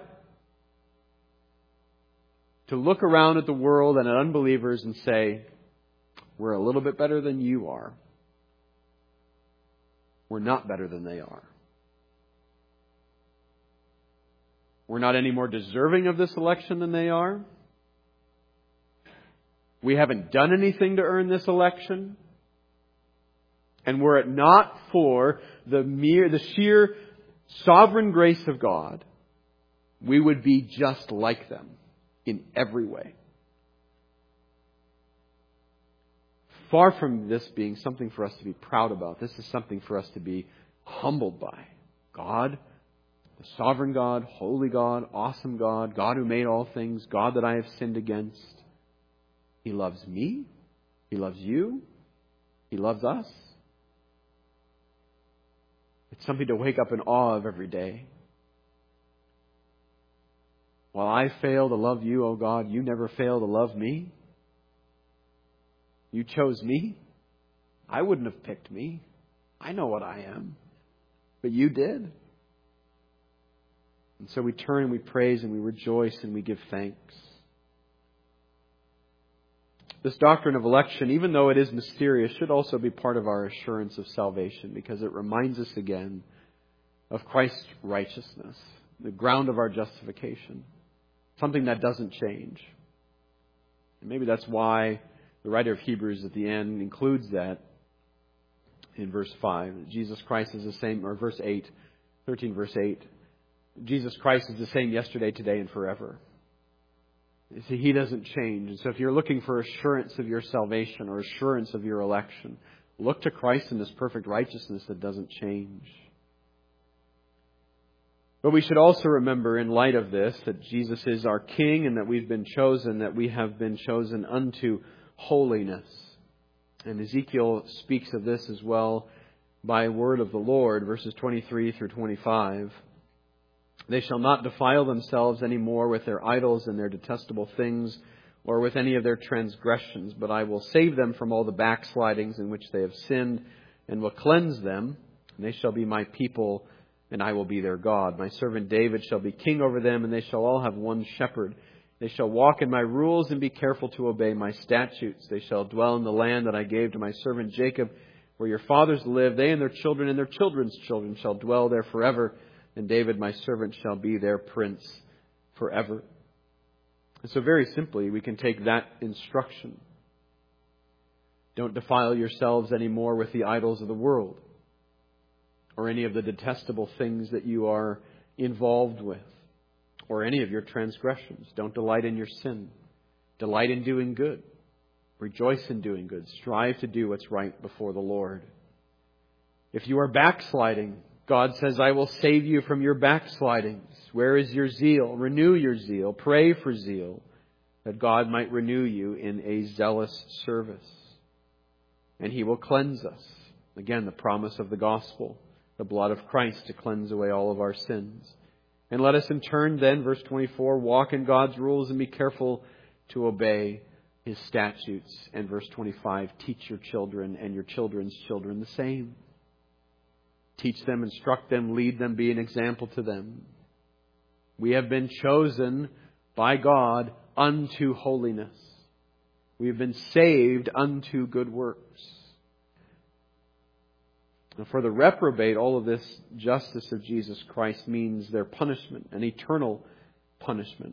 to look around at the world and at unbelievers and say, we're a little bit better than you are. We're not better than they are. We're not any more deserving of this election than they are. We haven't done anything to earn this election. And were it not for the mere, the sheer sovereign grace of God, we would be just like them in every way. Far from this being something for us to be proud about, this is something for us to be humbled by. God, the sovereign God, holy God, awesome God, God who made all things, God that I have sinned against. He loves me. He loves you. He loves us. It's something to wake up in awe of every day. While I fail to love you, O God, you never fail to love me. You chose me. I wouldn't have picked me. I know what I am. But you did. And so we turn and we praise and we rejoice and we give thanks. This doctrine of election, even though it is mysterious, should also be part of our assurance of salvation, because it reminds us again of Christ's righteousness, the ground of our justification, something that doesn't change. And maybe that's why the writer of Hebrews at the end includes that in verse five. Jesus Christ is the same, or verse eight, thirteen verse eight. Jesus Christ is the same yesterday, today, and forever. You see, He doesn't change. And so if you're looking for assurance of your salvation or assurance of your election, look to Christ in His perfect righteousness that doesn't change. But we should also remember, in light of this, that Jesus is our King and that we've been chosen, that we have been chosen unto holiness. And Ezekiel speaks of this as well by word of the Lord, verses twenty-three through twenty-five. They shall not defile themselves any more with their idols and their detestable things, or with any of their transgressions, but I will save them from all the backslidings in which they have sinned, and will cleanse them, and they shall be my people, and I will be their God. My servant David shall be king over them, and they shall all have one shepherd. They shall walk in my rules and be careful to obey my statutes. They shall dwell in the land that I gave to my servant Jacob, where your fathers lived. They and their children and their children's children shall dwell there forever, and David my servant shall be their prince forever. And so very simply, we can take that instruction. Don't defile yourselves anymore with the idols of the world, or any of the detestable things that you are involved with, or any of your transgressions. Don't delight in your sin. Delight in doing good. Rejoice in doing good. Strive to do what's right before the Lord. If you are backsliding, God says, I will save you from your backslidings. Where is your zeal? Renew your zeal. Pray for zeal, that God might renew you in a zealous service. And He will cleanse us. Again, the promise of the gospel, the blood of Christ to cleanse away all of our sins. And let us in turn then, verse twenty-four, walk in God's rules and be careful to obey His statutes. And verse twenty-five, teach your children and your children's children the same. Teach them, instruct them, lead them, be an example to them. We have been chosen by God unto holiness. We have been saved unto good works. And for the reprobate, all of this justice of Jesus Christ means their punishment, an eternal punishment.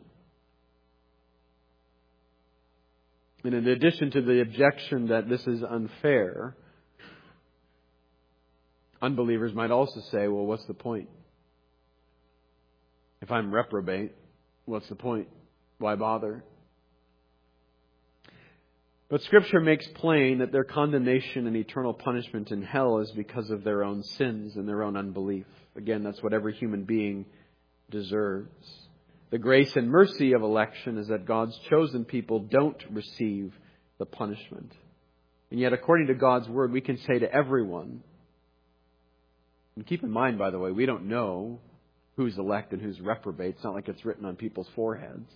And in addition to the objection that this is unfair, unbelievers might also say, well, what's the point? If I'm reprobate, what's the point? Why bother? But Scripture makes plain that their condemnation and eternal punishment in hell is because of their own sins and their own unbelief. Again, that's what every human being deserves. The grace and mercy of election is that God's chosen people don't receive the punishment. And yet, according to God's Word, we can say to everyone, and keep in mind, by the way, we don't know who's elect and who's reprobate. It's not like it's written on people's foreheads.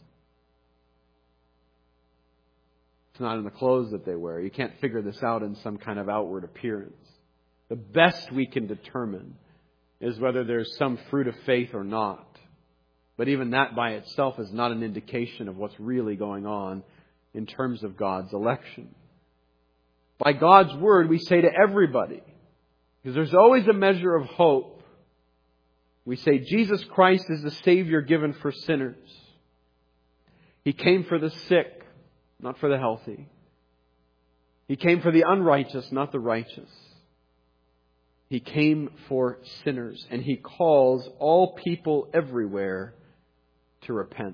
It's not in the clothes that they wear. You can't figure this out in some kind of outward appearance. The best we can determine is whether there's some fruit of faith or not. But even that by itself is not an indication of what's really going on in terms of God's election. By God's Word, we say to everybody, because there's always a measure of hope, we say Jesus Christ is the Savior given for sinners. He came for the sick, not for the healthy. He came for the unrighteous, not the righteous. He came for sinners, and He calls all people everywhere to repent.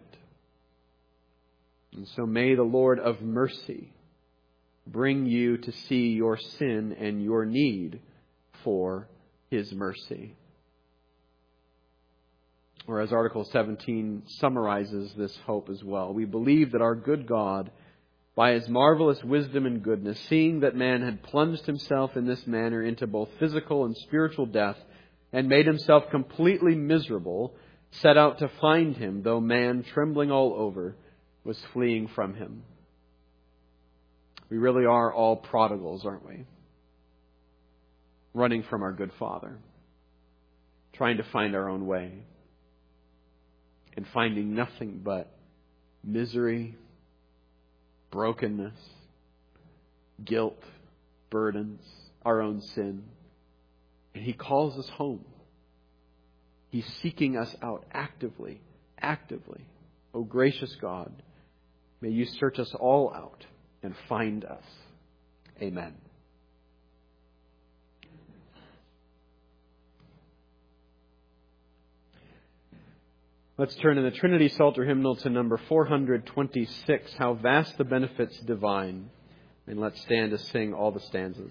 And so may the Lord of mercy bring you to see your sin and your need for His mercy. Or as Article seventeen summarizes this hope as well, we believe that our good God, by His marvelous wisdom and goodness, seeing that man had plunged himself in this manner into both physical and spiritual death and made himself completely miserable, set out to find him, though man, trembling all over, was fleeing from him. We really are all prodigals, aren't we? Running from our good Father, trying to find our own way, and finding nothing but misery, brokenness, guilt, burdens, our own sin. And He calls us home. He's seeking us out actively, actively. O gracious God, may You search us all out and find us. Amen. Let's turn in the Trinity Psalter hymnal to number four hundred twenty-six, How Vast the Benefits Divine. And let's stand to sing all the stanzas.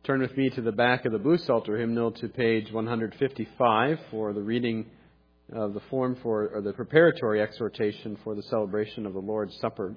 Turn with me to the back of the Blue Psalter hymnal to page one fifty-five for the reading of the form for, or the preparatory exhortation for the celebration of the Lord's Supper.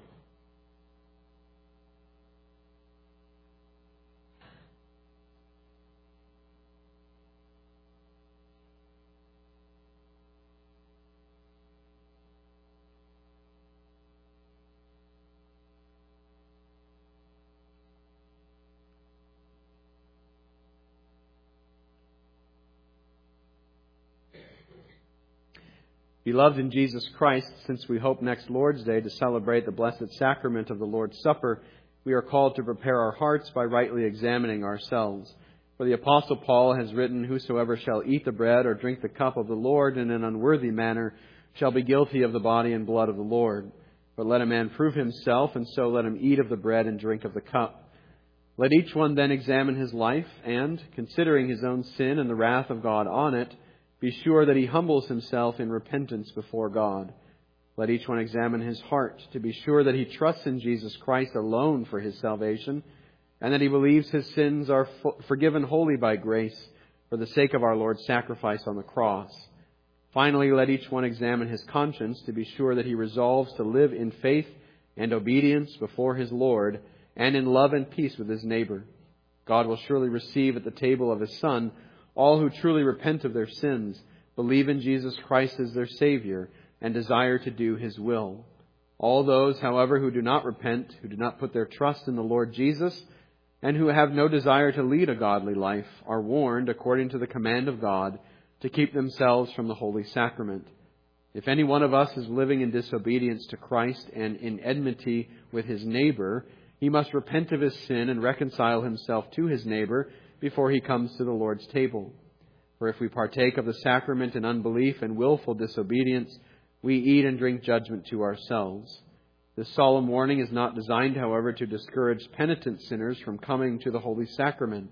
Beloved in Jesus Christ, since we hope next Lord's Day to celebrate the blessed sacrament of the Lord's Supper, we are called to prepare our hearts by rightly examining ourselves. For the Apostle Paul has written, "Whosoever shall eat the bread or drink the cup of the Lord in an unworthy manner shall be guilty of the body and blood of the Lord. But let a man prove himself, and so let him eat of the bread and drink of the cup. Let each one then examine his life, and, considering his own sin and the wrath of God on it, be sure that he humbles himself in repentance before God. Let each one examine his heart, to be sure that he trusts in Jesus Christ alone for his salvation, and that he believes his sins are forgiven wholly by grace for the sake of our Lord's sacrifice on the cross. Finally, let each one examine his conscience, to be sure that he resolves to live in faith and obedience before his Lord, and in love and peace with his neighbor. God will surely receive at the table of his Son all who truly repent of their sins, believe in Jesus Christ as their Savior, and desire to do his will. All those, however, who do not repent, who do not put their trust in the Lord Jesus, and who have no desire to lead a godly life, are warned, according to the command of God, to keep themselves from the holy sacrament. If any one of us is living in disobedience to Christ and in enmity with his neighbor, he must repent of his sin and reconcile himself to his neighbor before he comes to the Lord's table. For if we partake of the sacrament in unbelief and willful disobedience, we eat and drink judgment to ourselves. This solemn warning is not designed, however, to discourage penitent sinners from coming to the Holy Sacrament.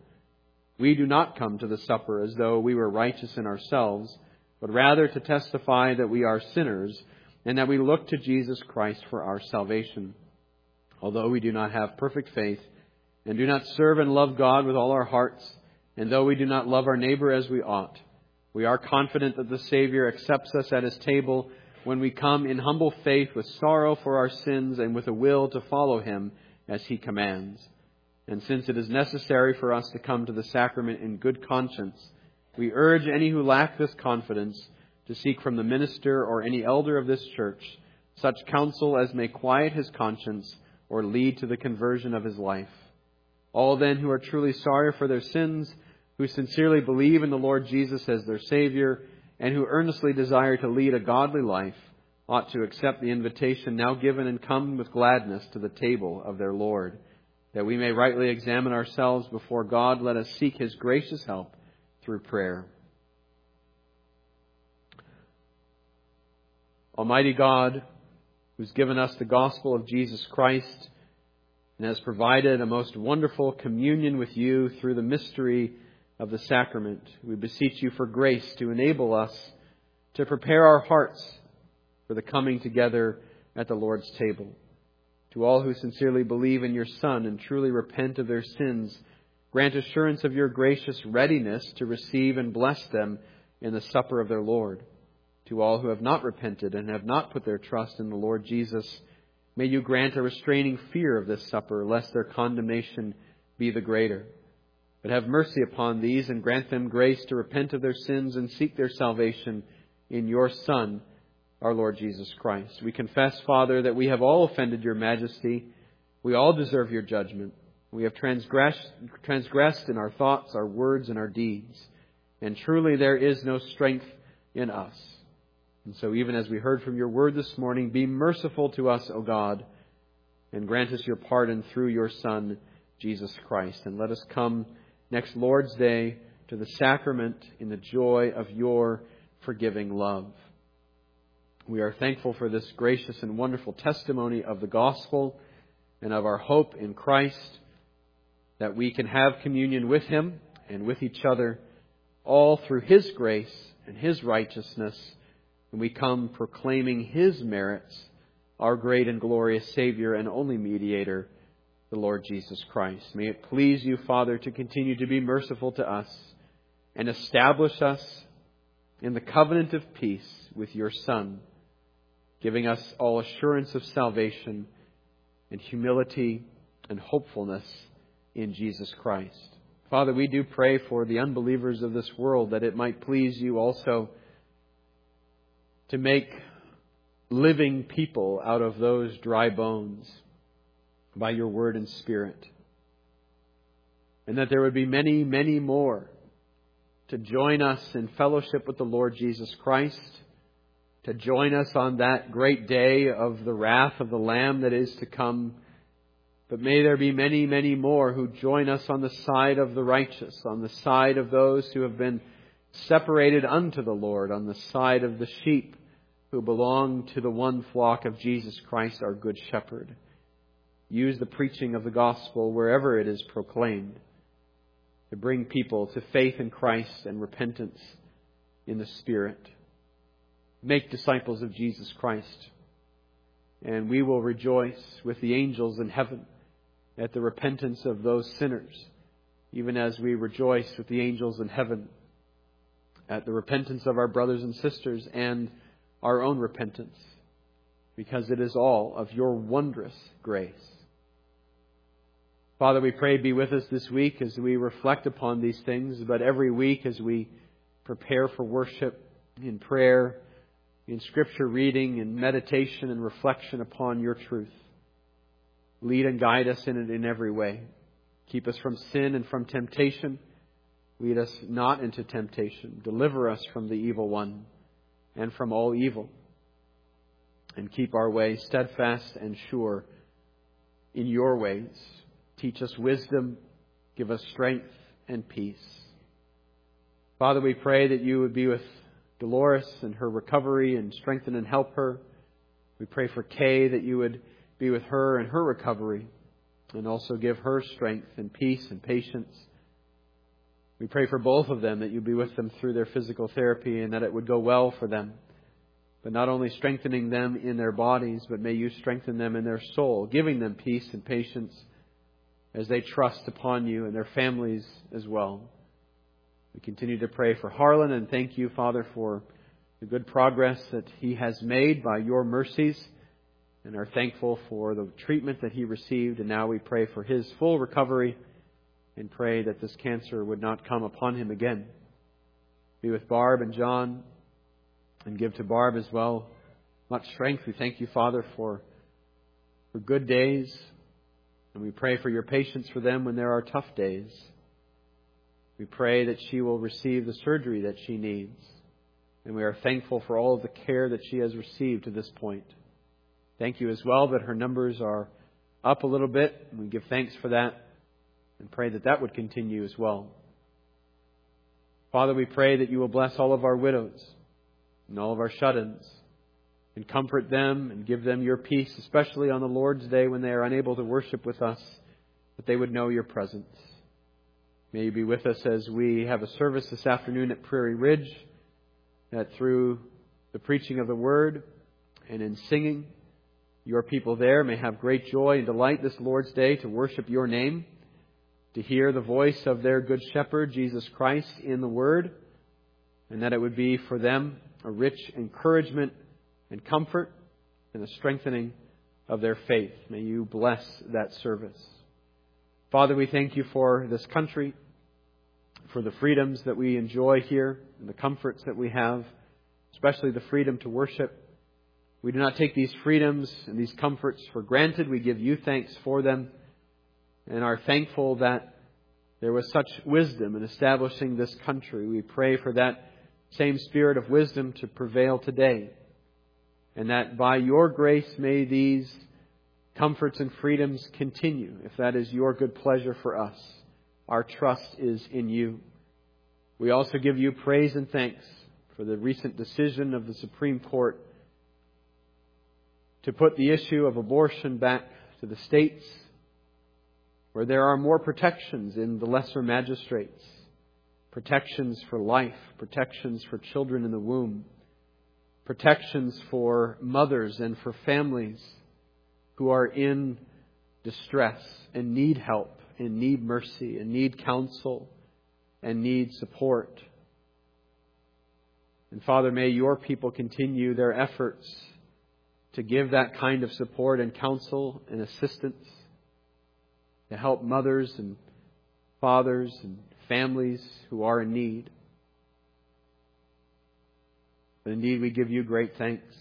We do not come to the supper as though we were righteous in ourselves, but rather to testify that we are sinners and that we look to Jesus Christ for our salvation. Although we do not have perfect faith, and do not serve and love God with all our hearts, and though we do not love our neighbor as we ought, we are confident that the Savior accepts us at his table when we come in humble faith with sorrow for our sins and with a will to follow him as he commands. And since it is necessary for us to come to the sacrament in good conscience, we urge any who lack this confidence to seek from the minister or any elder of this church such counsel as may quiet his conscience or lead to the conversion of his life. All then who are truly sorry for their sins, who sincerely believe in the Lord Jesus as their Savior, and who earnestly desire to lead a godly life, ought to accept the invitation now given and come with gladness to the table of their Lord. That we may rightly examine ourselves before God, let us seek his gracious help through prayer. Almighty God, who's given us the gospel of Jesus Christ, and has provided a most wonderful communion with you through the mystery of the sacrament, we beseech you for grace to enable us to prepare our hearts for the coming together at the Lord's table. To all who sincerely believe in your Son and truly repent of their sins, grant assurance of your gracious readiness to receive and bless them in the supper of their Lord. To all who have not repented and have not put their trust in the Lord Jesus, may you grant a restraining fear of this supper, lest their condemnation be the greater. But have mercy upon these and grant them grace to repent of their sins and seek their salvation in your Son, our Lord Jesus Christ. We confess, Father, that we have all offended your majesty. We all deserve your judgment. We have transgressed, transgressed in our thoughts, our words, and our deeds. And truly there is no strength in us. And so even as we heard from your word this morning, be merciful to us, O God, and grant us your pardon through your Son, Jesus Christ. And let us come next Lord's Day to the sacrament in the joy of your forgiving love. We are thankful for this gracious and wonderful testimony of the gospel and of our hope in Christ, that we can have communion with him and with each other, all through his grace and his righteousness. And we come proclaiming his merits, our great and glorious Savior and only mediator, the Lord Jesus Christ. May it please you, Father, to continue to be merciful to us and establish us in the covenant of peace with your Son, giving us all assurance of salvation and humility and hopefulness in Jesus Christ. Father, we do pray for the unbelievers of this world, that it might please you also to make living people out of those dry bones by your word and Spirit. And that there would be many, many more to join us in fellowship with the Lord Jesus Christ, to join us on that great day of the wrath of the Lamb that is to come. But may there be many, many more who join us on the side of the righteous, on the side of those who have been separated unto the Lord, on the side of the sheep who belong to the one flock of Jesus Christ, our Good Shepherd. Use the preaching of the gospel wherever it is proclaimed to bring people to faith in Christ and repentance in the Spirit. Make disciples of Jesus Christ, and we will rejoice with the angels in heaven at the repentance of those sinners, even as we rejoice with the angels in heaven at the repentance of our brothers and sisters and our own repentance, because it is all of your wondrous grace. Father, we pray be with us this week as we reflect upon these things, but every week as we prepare for worship, in prayer, in Scripture reading, in meditation and reflection upon your truth. Lead and guide us in it in every way. Keep us from sin and from temptation. Lead us not into temptation. Deliver us from the evil one and from all evil. And keep our way steadfast and sure in your ways. Teach us wisdom. Give us strength and peace. Father, we pray that you would be with Dolores and her recovery and strengthen and help her. We pray for Kay that you would be with her and her recovery and also give her strength and peace and patience. We pray for both of them that you be with them through their physical therapy and that it would go well for them. But not only strengthening them in their bodies, but may you strengthen them in their soul, giving them peace and patience as they trust upon you and their families as well. We continue to pray for Harlan and thank you, Father, for the good progress that he has made by your mercies, and are thankful for the treatment that he received. And now we pray for his full recovery and pray that this cancer would not come upon him again. Be with Barb and John, and give to Barb as well much strength. We thank you, Father, for, for good days. And we pray for your patience for them when there are tough days. We pray that she will receive the surgery that she needs. And we are thankful for all of the care that she has received to this point. Thank you as well that her numbers are up a little bit. And we give thanks for that and pray that that would continue as well. Father, we pray that you will bless all of our widows and all of our shut-ins and comfort them and give them your peace, especially on the Lord's Day when they are unable to worship with us, that they would know your presence. May you be with us as we have a service this afternoon at Prairie Ridge, that through the preaching of the Word and in singing, your people there may have great joy and delight this Lord's Day to worship your name, to hear the voice of their Good Shepherd, Jesus Christ, in the Word, and that it would be for them a rich encouragement and comfort and a strengthening of their faith. May you bless that service. Father, we thank you for this country, for the freedoms that we enjoy here and the comforts that we have, especially the freedom to worship. We do not take these freedoms and these comforts for granted. We give you thanks for them and are thankful that there was such wisdom in establishing this country. We pray for that same spirit of wisdom to prevail today, and that by your grace may these comforts and freedoms continue, if that is your good pleasure for us. Our trust is in you. We also give you praise and thanks for the recent decision of the Supreme Court to put the issue of abortion back to the states, where there are more protections in the lesser magistrates, protections for life, protections for children in the womb, protections for mothers and for families who are in distress and need help and need mercy and need counsel and need support. And Father, may your people continue their efforts to give that kind of support and counsel and assistance, to help mothers and fathers and families who are in need. But indeed, we give you great thanks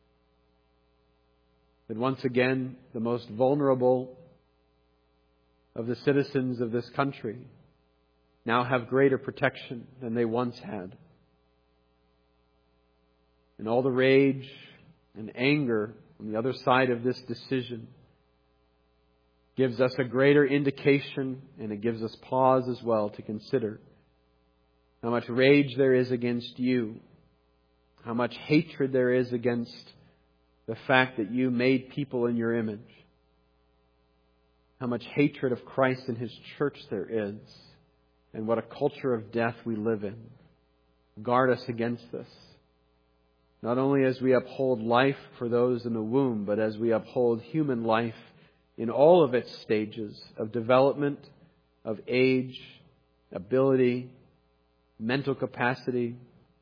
that once again, the most vulnerable of the citizens of this country now have greater protection than they once had. And all the rage and anger on the other side of this decision gives us a greater indication, and it gives us pause as well to consider how much rage there is against you, how much hatred there is against the fact that you made people in your image, how much hatred of Christ and His church there is, and what a culture of death we live in. Guard us against this. Not only as we uphold life for those in the womb, but as we uphold human life in all of its stages of development, of age, ability, mental capacity,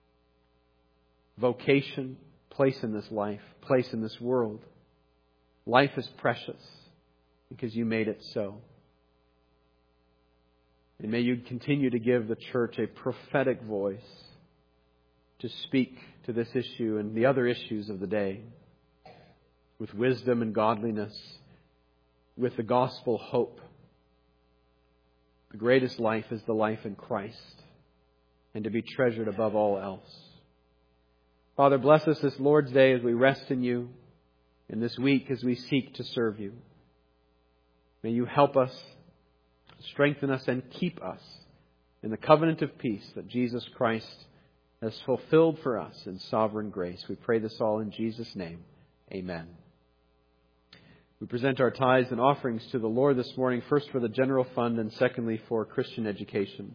vocation, place in this life, place in this world. Life is precious because you made it so. And may you continue to give the church a prophetic voice to speak to this issue and the other issues of the day with wisdom and godliness, with the gospel hope. The greatest life is the life in Christ, and to be treasured above all else. Father, bless us this Lord's Day as we rest in you, and this week as we seek to serve you. May you help us, strengthen us, and keep us in the covenant of peace that Jesus Christ has fulfilled for us in sovereign grace. We pray this all in Jesus' name. Amen. We present our tithes and offerings to the Lord this morning, first for the general fund and secondly for Christian education.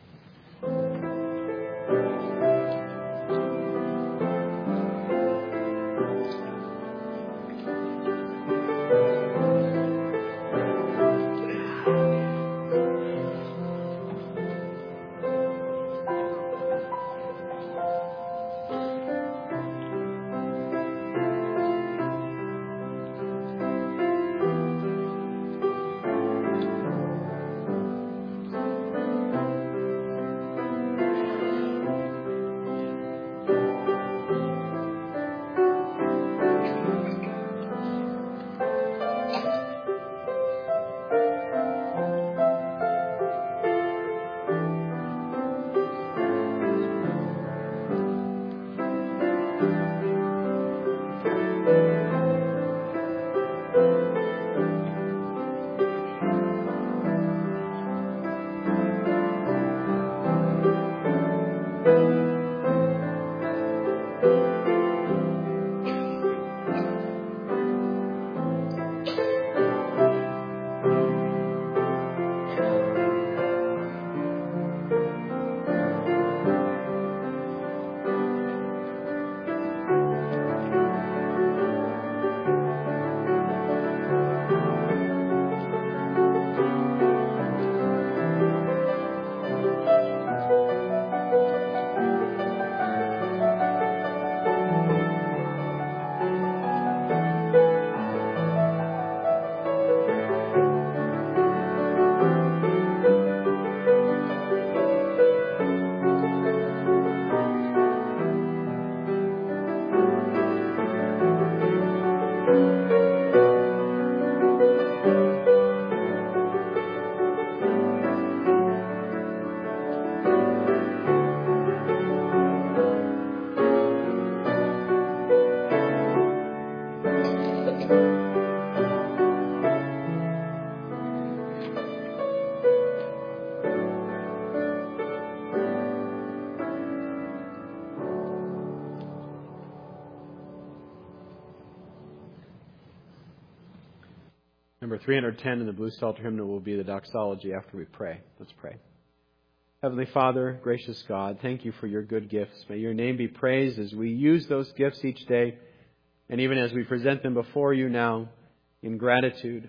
Number three hundred ten in the Blue Psalter hymnal will be the doxology after we pray. Let's pray. Heavenly Father, gracious God, thank you for your good gifts. May your name be praised as we use those gifts each day, and even as we present them before you now in gratitude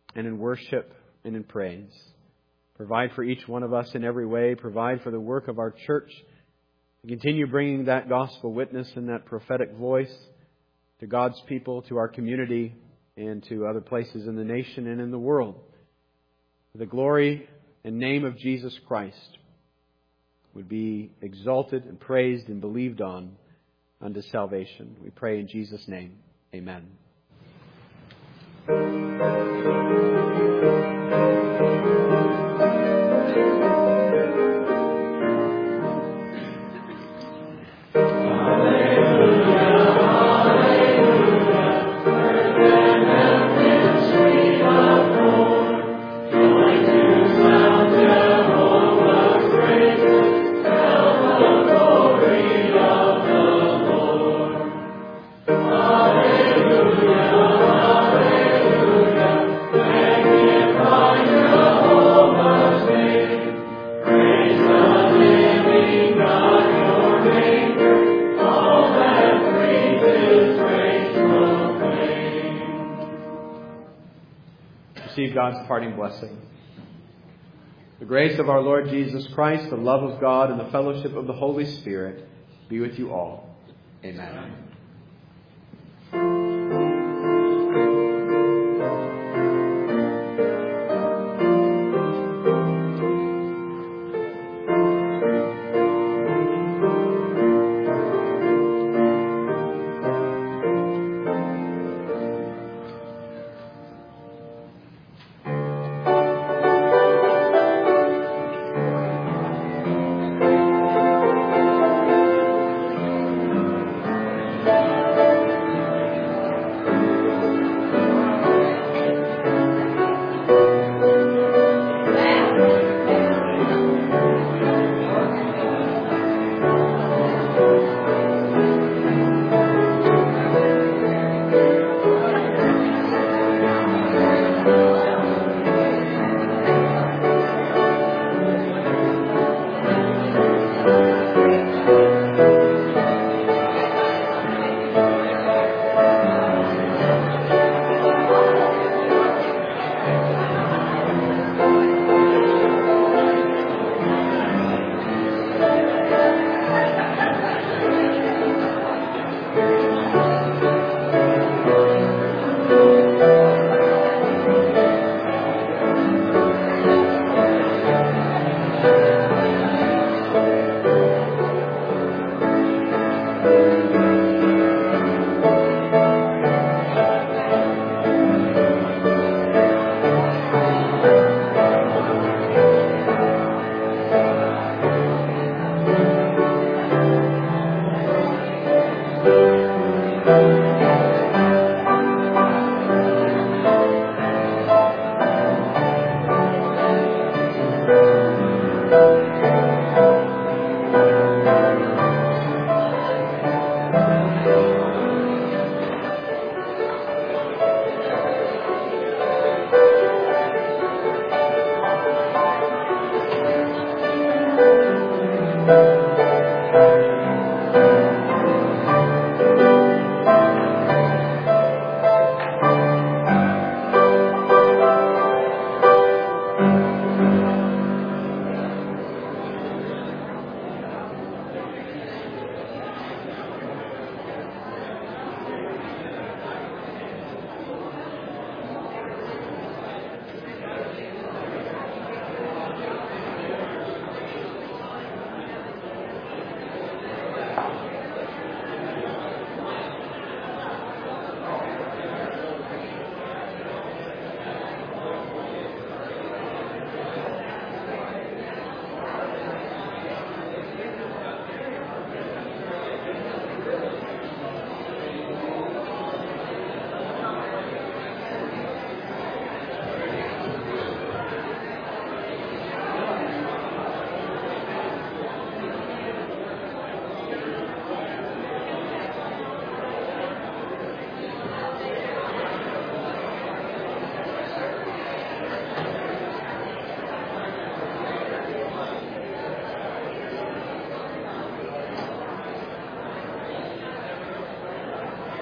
and in worship and in praise. Provide for each one of us in every way. Provide for the work of our church. Continue bringing that gospel witness and that prophetic voice to God's people, to our community, and to other places in the nation and in the world. The glory and name of Jesus Christ would be exalted and praised and believed on unto salvation. We pray in Jesus' name. Amen. God's parting blessing. The grace of our Lord Jesus Christ, the love of God, and the fellowship of the Holy Spirit be with you all. Amen.